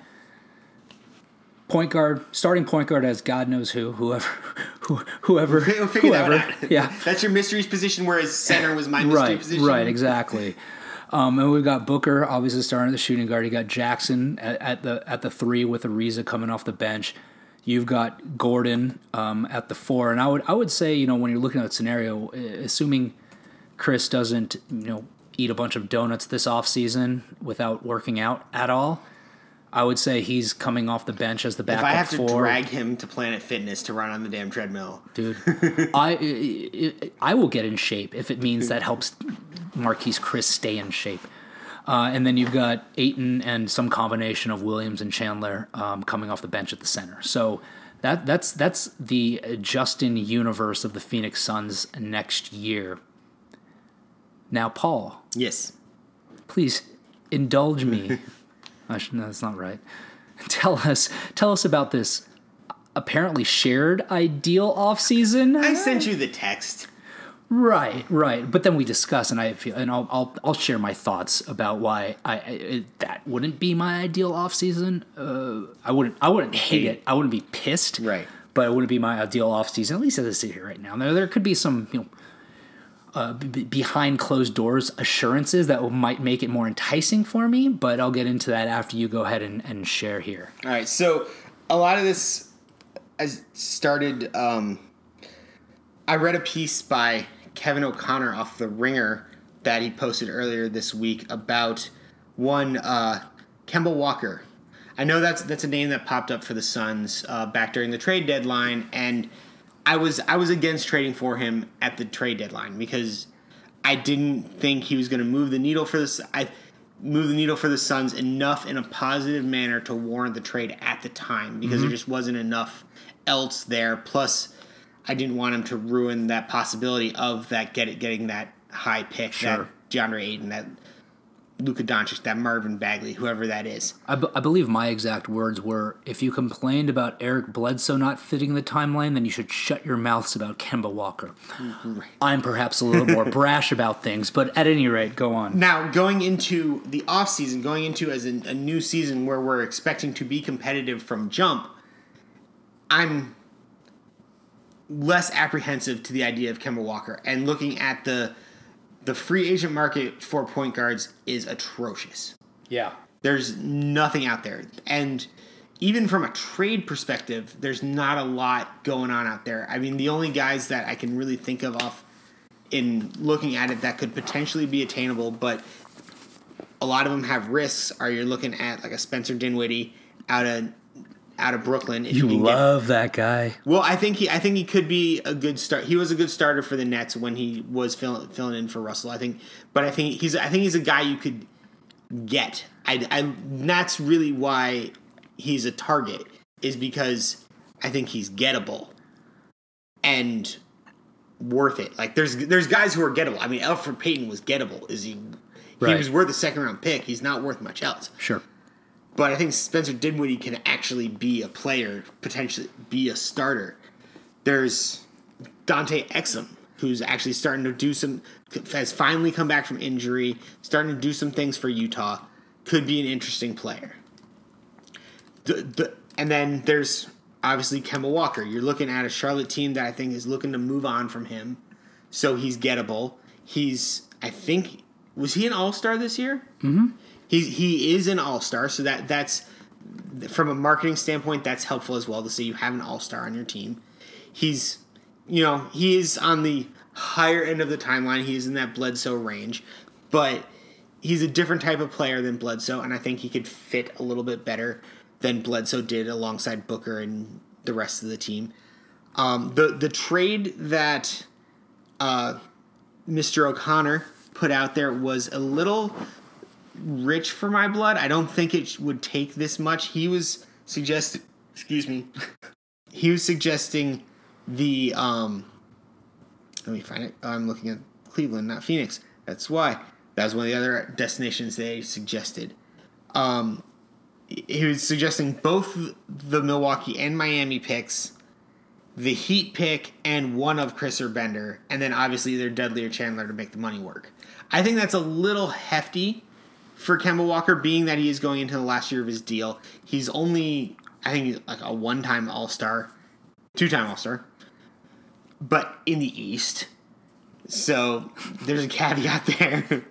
point guard, starting point guard as God knows who, whoever, who, whoever, We'll figure whoever. that out. Yeah. That's your mystery's position, whereas center was my mystery Right, position. right, exactly. Um, and we've got Booker, obviously starting at the shooting guard. You got Jackson at, at the at the three with Ariza coming off the bench. You've got Gordon um, at the four, and I would I would say, you know, when you're looking at that scenario, assuming Chris doesn't, you know, eat a bunch of donuts this offseason without working out at all, I would say he's coming off the bench as the backup If I have to four. drag him to Planet Fitness to run on the damn treadmill, Dude, I I will get in shape if it means that helps Marquise Chris stay in shape. Uh, and then you've got Ayton and some combination of Williams and Chandler um, coming off the bench at the center. So that that's that's the Justin universe of the Phoenix Suns next year. Now, Paul. yes. Please indulge me. I should, no, that's not right. Tell us tell us about this apparently shared ideal offseason. I sent you the text. Right, right. But then we discuss, and I feel, and I'll I'll, I'll share my thoughts about why I, I that wouldn't be my ideal offseason. Uh, I wouldn't I wouldn't hate it. I wouldn't be pissed. Right. But it wouldn't be my ideal offseason, at least as I sit here right now. There there could be some, you know, uh, b- behind closed doors assurances that might make it more enticing for me, but I'll get into that after you go ahead and, and share here. All right, so a lot of this has started. Um, I read a piece by Kevin O'Connor off The Ringer that he posted earlier this week about one uh, Kemba Walker. I know that's that's a name that popped up for the Suns uh, back during the trade deadline, and I was I was against trading for him at the trade deadline because I didn't think he was going to move the needle for this. I move the needle for the Suns enough in a positive manner to warrant the trade at the time because mm-hmm. there just wasn't enough else there. Plus, I didn't want him to ruin that possibility of that get it, getting that high pick, sure. that DeAndre Ayton, that Luka Doncic, that Marvin Bagley, whoever that is. I, b- I believe my exact words were, if you complained about Eric Bledsoe not fitting the timeline, then you should shut your mouths about Kemba Walker. Right. I'm perhaps a little more brash about things, but at any rate, go on. Now, going into the offseason, going into as a, a new season where we're expecting to be competitive from jump, I'm less apprehensive to the idea of Kemba Walker. And looking at the the free agent market for point guards is atrocious. Yeah. There's nothing out there. And even from a trade perspective, there's not a lot going on out there. I mean, the only guys that I can really think of off in looking at it that could potentially be attainable, but a lot of them have risks, are you're looking at like a Spencer Dinwiddie out of out of Brooklyn. If you you love get, that guy. Well, I think he I think he could be a good start. He was a good starter for the Nets when he was filling filling in for Russell. I think, but I think he's I think he's a guy you could get. I, I that's really why he's a target, is because I think he's gettable and worth it. Like there's there's guys who are gettable. I mean, Elfrid Payton was gettable. Is he? Right. He was worth a second round pick. He's not worth much else. Sure. But I think Spencer Dinwiddie can actually be a player, potentially be a starter. There's Dante Exum, who's actually starting to do some, has finally come back from injury, starting to do some things for Utah. Could be an interesting player. The, the, and then there's obviously Kemba Walker. You're looking at a Charlotte team that I think is looking to move on from him. So he's gettable. He's, I think, was he an all-star this year? Mm-hmm. He he is an all-star, so that that's from a marketing standpoint, that's helpful as well to say you have an all-star on your team. He's, you know, he is on the higher end of the timeline. He is in that Bledsoe range, but he's a different type of player than Bledsoe, and I think he could fit a little bit better than Bledsoe did alongside Booker and the rest of the team. Um, the the trade that uh, Mister O'Connor put out there was a little rich for my blood. I don't think it would take this much. He was suggesting, excuse me, he was suggesting the, um, let me find it. I'm looking at Cleveland, not Phoenix. That's why. That was one of the other destinations they suggested. Um, he was suggesting both the Milwaukee and Miami picks, the Heat pick, and one of Chris or Bender, and then obviously either Dudley or Chandler to make the money work. I think that's a little hefty for Kemba Walker, being that he is going into the last year of his deal. He's only, I think, like a one-time All-Star, two-time All-Star, but in the East. So there's a caveat there.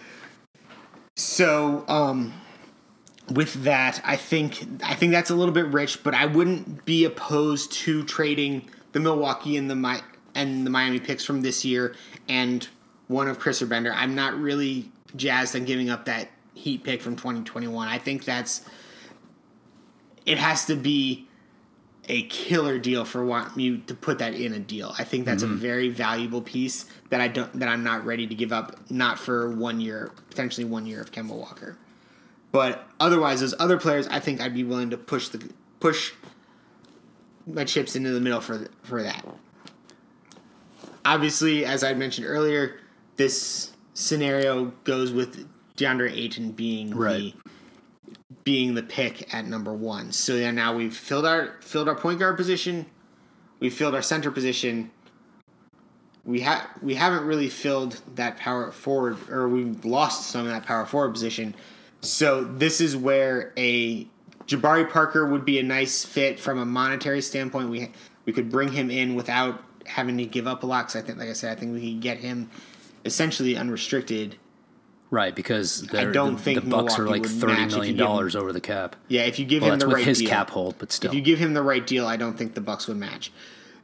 so um, with that, I think I think that's a little bit rich, but I wouldn't be opposed to trading the Milwaukee and the Mi- and the Miami picks from this year and one of Chris or Bender. I'm not really jazzed on giving up that Heat pick from twenty twenty-one. I think that's, it has to be a killer deal for want you to put that in a deal. I think that's mm-hmm. a very valuable piece that I don't that I'm not ready to give up, not for one year, potentially one year of Kemba Walker. But otherwise, those other players, I think I'd be willing to push the push my chips into the middle for for that. Obviously, as I mentioned earlier, this scenario goes with DeAndre Ayton being right. the being the pick at number one. So yeah, now we've filled our filled our point guard position, we've filled our center position. We have we haven't really filled that power forward, or we've lost some of that power forward position. So this is where a Jabari Parker would be a nice fit from a monetary standpoint. We we could bring him in without having to give up a lot. Because I think, like I said, I think we could get him essentially unrestricted. Right, because I don't the, think the Bucks are like thirty million dollars him, over the cap. Yeah, if you give well, him that's the with right his deal, cap hold, but still, if you give him the right deal, I don't think the Bucks would match.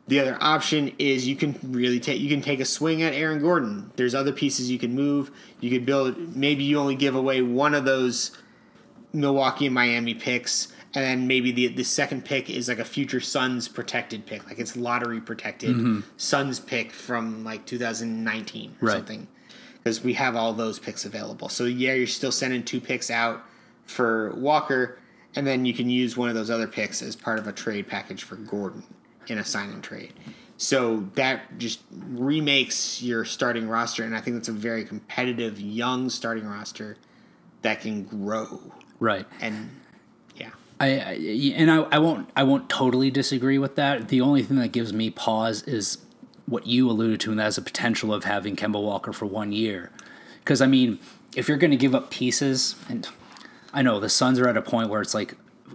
The other option is you can really take you can take a swing at Aaron Gordon. There's other pieces you can move. You could build. Maybe you only give away one of those Milwaukee and Miami picks, and then maybe the the second pick is like a future Suns protected pick, like it's lottery protected mm-hmm. Suns pick from like two thousand nineteen or right. something, because we have all those picks available. So yeah, you're still sending two picks out for Walker, and then you can use one of those other picks as part of a trade package for Gordon in a sign and trade. So that just remakes your starting roster, and I think that's a very competitive young starting roster that can grow. Right. And yeah. I, I and I, I won't I won't totally disagree with that. The only thing that gives me pause is what you alluded to, and that's the potential of having Kemba Walker for one year. Because I mean, if you're going to give up pieces, and I know the Suns are at a point where it's like,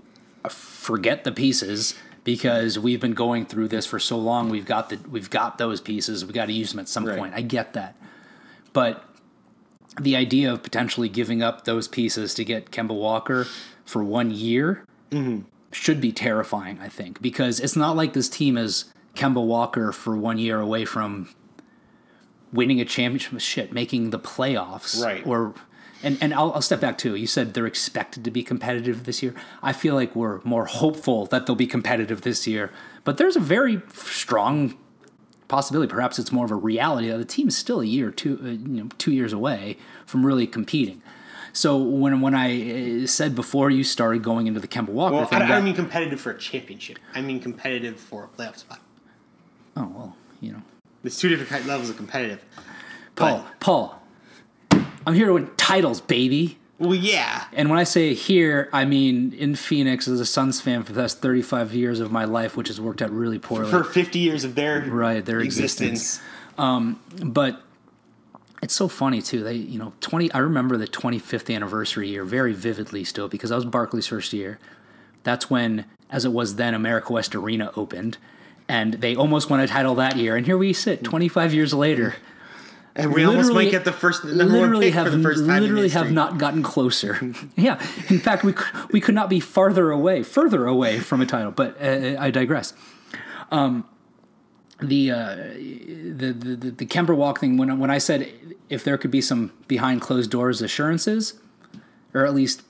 forget the pieces. Because we've been going through this for so long, we've got the we've got those pieces. We got to use them at some right. point. I get that, but the idea of potentially giving up those pieces to get Kemba Walker for one year mm-hmm. should be terrifying. I think because it's not like this team is Kemba Walker for one year away from winning a championship. Shit, making the playoffs, right? Or And and I'll, I'll step back too. You said they're expected to be competitive this year. I feel like we're more hopeful that they'll be competitive this year. But there's a very strong possibility, perhaps it's more of a reality, that the team is still a year or two, uh, you know, two years away from really competing. So when when I said before you started going into the Kemba Walker well, thing, I, I don't mean competitive for a championship. I mean competitive for a playoff spot. Oh well, you know, there's two different levels of competitive. Paul, but, Paul. I'm here to win titles, baby. Well, yeah. And when I say here, I mean in Phoenix as a Suns fan for the last thirty-five years of my life, which has worked out really poorly. For fifty years of their right, their existence. existence. Um, but it's so funny too. They, you know, twenty. I remember the twenty-fifth anniversary year very vividly still because I was Barclays' first year. That's when, as it was then, America West Arena opened, and they almost won a title that year. And here we sit, twenty-five years later. And we almost might get the first number one pick have, for the first time Literally in history. have not gotten closer. Yeah, in fact, we could, we could not be farther away, further away from a title. But uh, I digress. Um, the, uh, the the the the Kemba Walk thing. When when I said if there could be some behind closed doors assurances, or at least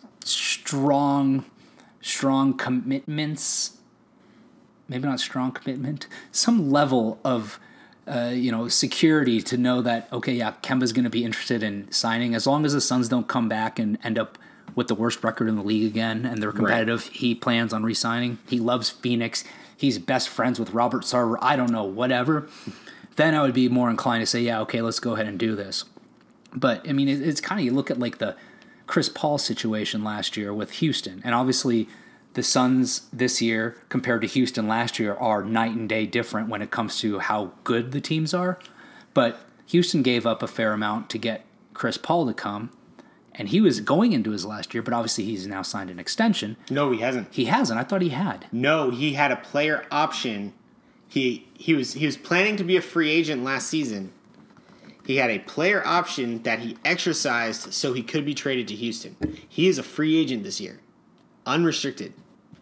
strong strong commitments, maybe not strong commitment, some level of. Uh, you know, security to know that, okay, yeah, Kemba's going to be interested in signing. As long as the Suns don't come back and end up with the worst record in the league again and they're competitive, right. He plans on re-signing. He loves Phoenix. He's best friends with Robert Sarver. I don't know, whatever. Then I would be more inclined to say, yeah, okay, let's go ahead and do this. But, I mean, it, it's kind of, you look at like the Chris Paul situation last year with Houston, and obviously the Suns this year compared to Houston last year are night and day different when it comes to how good the teams are. But Houston gave up a fair amount to get Chris Paul to come, and he was going into his last year, but obviously he's now signed an extension. No, he hasn't. He hasn't. I thought he had. No, he had a player option. He he was he was planning to be a free agent last season. He had a player option that he exercised so he could be traded to Houston. He is a free agent this year. Unrestricted,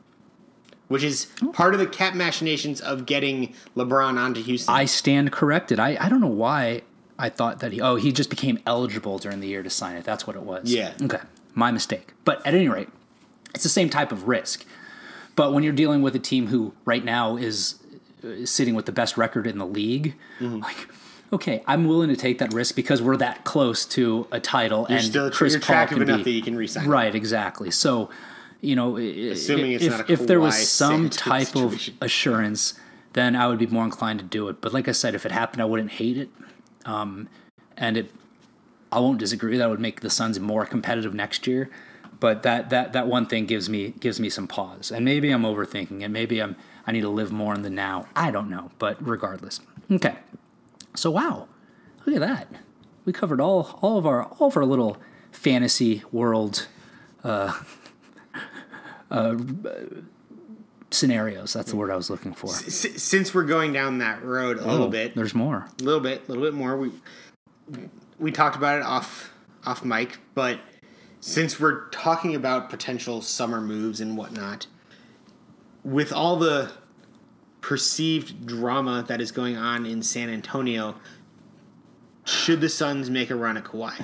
which is part of the cap machinations of getting LeBron onto Houston. I stand corrected. I, I don't know why I thought that he... Oh, he just became eligible during the year to sign it. That's what it was. Yeah. Okay. My mistake. But at any rate, it's the same type of risk. But when you're dealing with a team who right now is, is sitting with the best record in the league, mm-hmm. like... Okay, I'm willing to take that risk because we're that close to a title, you're and still, Chris you're Paul attractive can enough be, that you can re-sign. Right, exactly. So... You know, assuming if, it's not a if there was Kawhi some type situation. of assurance, then I would be more inclined to do it. But like I said, if it happened, I wouldn't hate it. Um, and it, I won't disagree. That would make the Suns more competitive next year. But that, that, that one thing gives me gives me some pause. And maybe I'm overthinking it. Maybe I'm I need to live more in the now. I don't know. But regardless, okay. So wow, look at that. We covered all all of our all of our little fantasy world. Uh, Uh, scenarios. That's the word I was looking for. S- since we're going down that road a oh, little bit, there's more. A little bit, a little bit more. We we talked about it off off mic, but since we're talking about potential summer moves and whatnot, with all the perceived drama that is going on in San Antonio, should the Suns make a run at Kawhi?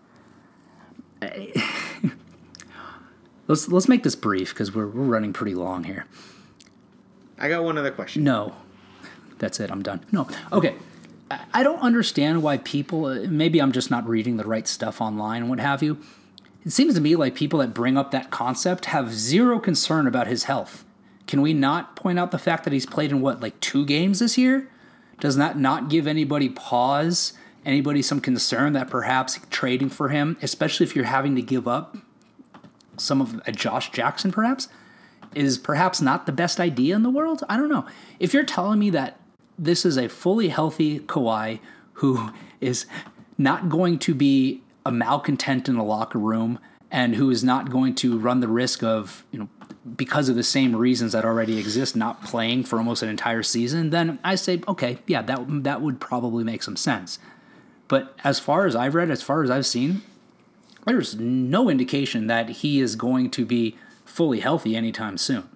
let's let's make this brief because we're we're running pretty long here. I got one other question. No, that's it. I'm done. No, okay. I, I don't understand why people. Maybe I'm just not reading the right stuff online and what have you. It seems to me like people that bring up that concept have zero concern about his health. Can we not point out the fact that he's played in what, like two games this year? Does that not give anybody pause? Anybody some concern that perhaps trading for him, especially if you're having to give up some of a Josh Jackson perhaps, is perhaps not the best idea in the world? I don't know. If you're telling me that this is a fully healthy Kawhi who is not going to be a malcontent in the locker room and who is not going to run the risk of, you know, because of the same reasons that already exist, not playing for almost an entire season, then I say, okay, yeah, that that would probably make some sense. But as far as I've read, as far as I've seen, there's no indication that he is going to be fully healthy anytime soon.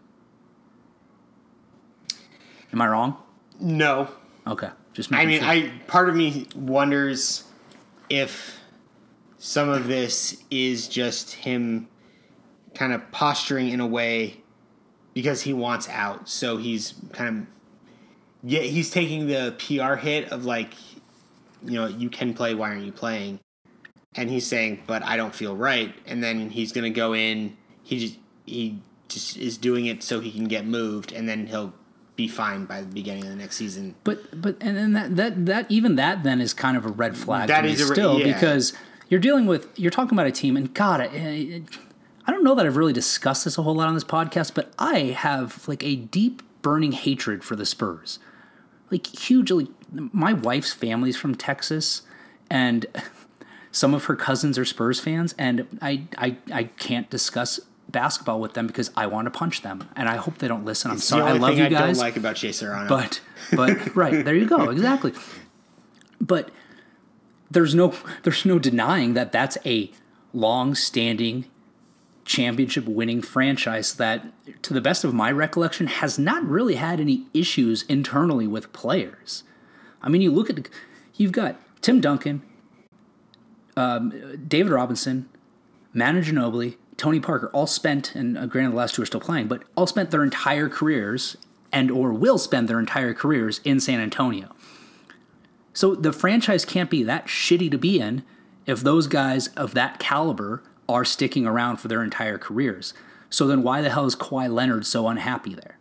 Am I wrong? No. Okay, just I making mean, sure. I part of me wonders if some of this is just him kind of posturing in a way because he wants out. So he's kind of, yeah, he's taking the P R hit of like, you know, you can play, why aren't you playing? And he's saying, but I don't feel right. And then he's going to go in, he just, he just is doing it so he can get moved, and then he'll be fine by the beginning of the next season. But but and then that that that even that then is kind of a red flag That to me is a re- still yeah. because you're dealing with you're talking about a team, and God, I, I don't know that I've really discussed this a whole lot on this podcast, but I have like a deep burning hatred for the Spurs, like hugely. My wife's family's from Texas, and some of her cousins are Spurs fans, and I I I can't discuss basketball with them because I want to punch them, and I hope they don't listen. I'm It's sorry. the I only love thing you I guys. don't like about Jay Serrano. But, but right, there you go, exactly. But there's no there's no denying that that's a long-standing championship-winning franchise that, to the best of my recollection, has not really had any issues internally with players. I mean, you look at, you've got Tim Duncan, um, David Robinson, Manu Ginobili, Tony Parker, all spent, and uh, granted the last two are still playing, but all spent their entire careers and or will spend their entire careers in San Antonio. So the franchise can't be that shitty to be in if those guys of that caliber are sticking around for their entire careers. So then why the hell is Kawhi Leonard so unhappy there?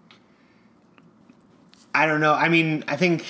I don't know. I mean, I think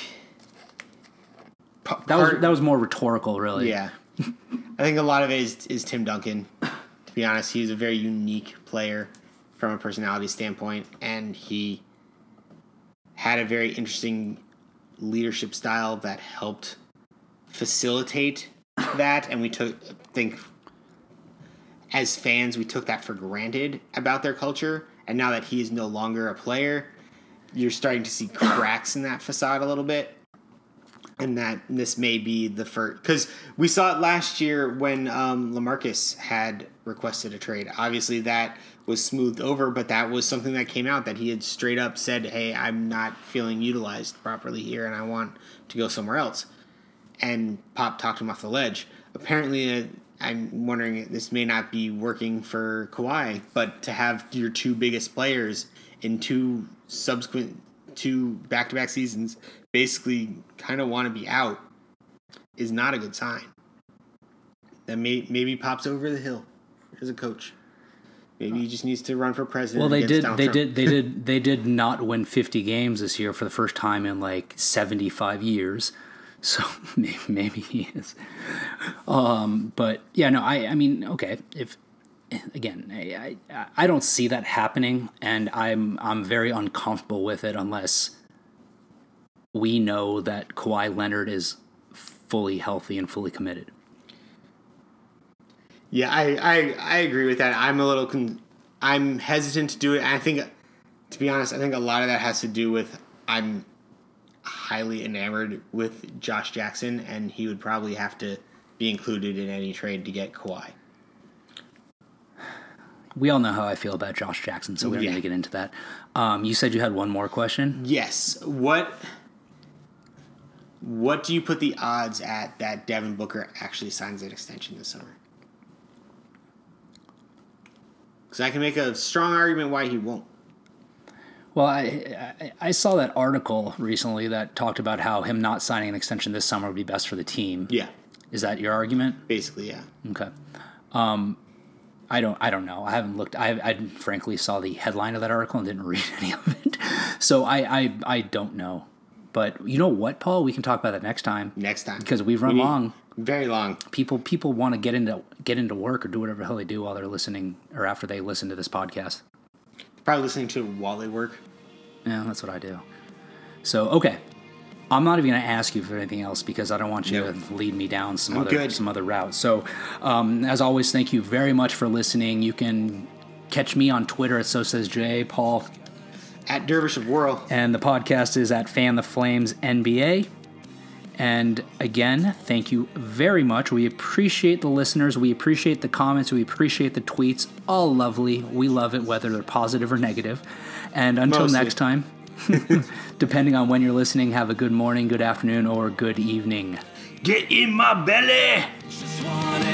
p- That was part- that was more rhetorical, really. Yeah. I think a lot of it is, is Tim Duncan. To be honest, he's a very unique player from a personality standpoint, and he had a very interesting leadership style that helped facilitate that, and we took I think as fans we took that for granted about their culture, and now that he is no longer a player, you're starting to see cracks in that facade a little bit. And that this may be the first, because we saw it last year when um, LaMarcus had requested a trade. Obviously, that was smoothed over, but that was something that came out that he had straight up said, "Hey, I'm not feeling utilized properly here, and I want to go somewhere else." And Pop talked him off the ledge. Apparently, uh, I'm wondering this may not be working for Kawhi, but to have your two biggest players in two subsequent two back-to-back seasons basically kind of want to be out is not a good sign. That may maybe Pop's over the hill as a coach. Maybe he just needs to run for president. Well, they against did. Donald They Trump. did. They did. They did not win fifty games this year for the first time in like seventy-five years. So maybe, maybe he is. Um, but yeah, no. I. I mean, okay. If again, I, I. I don't see that happening, and I'm. I'm very uncomfortable with it unless we know that Kawhi Leonard is fully healthy and fully committed. Yeah, I, I, I agree with that. I'm a little, con- I'm hesitant to do it. And I think, to be honest, I think a lot of that has to do with I'm highly enamored with Josh Jackson, and he would probably have to be included in any trade to get Kawhi. We all know how I feel about Josh Jackson, so we don't Yeah. need to get into that. Um, you said you had one more question? Yes. What What do you put the odds at that Devin Booker actually signs an extension this summer? Because I can make a strong argument why he won't. Well, I, I I saw that article recently that talked about how him not signing an extension this summer would be best for the team. Yeah. Is that your argument? Basically, yeah. Okay. Um, I don't. I don't know. I haven't looked. I, I frankly saw the headline of that article and didn't read any of it. So I, I, I don't know. But you know what, Paul? We can talk about that next time. Next time. Because we've run We need- long. Very long. People people want to get into get into work or do whatever the hell they do while they're listening or after they listen to this podcast. Probably listening to it while they work. Yeah, that's what I do. So okay. I'm not even going to ask you for anything else because I don't want you Nope. to lead me down some I'm other good. some other route. So, um, as always, thank you very much for listening. You can catch me on Twitter at So Says Jay, Paul, At Dervish of Whirl. and the podcast is at Fan the Flames N B A. And again, thank you very much. We appreciate the listeners. We appreciate the comments. We appreciate the tweets. All lovely. We love it, whether they're positive or negative. And until Mostly. next time, depending on when you're listening, have a good morning, good afternoon, or good evening. Get in my belly! Just wanna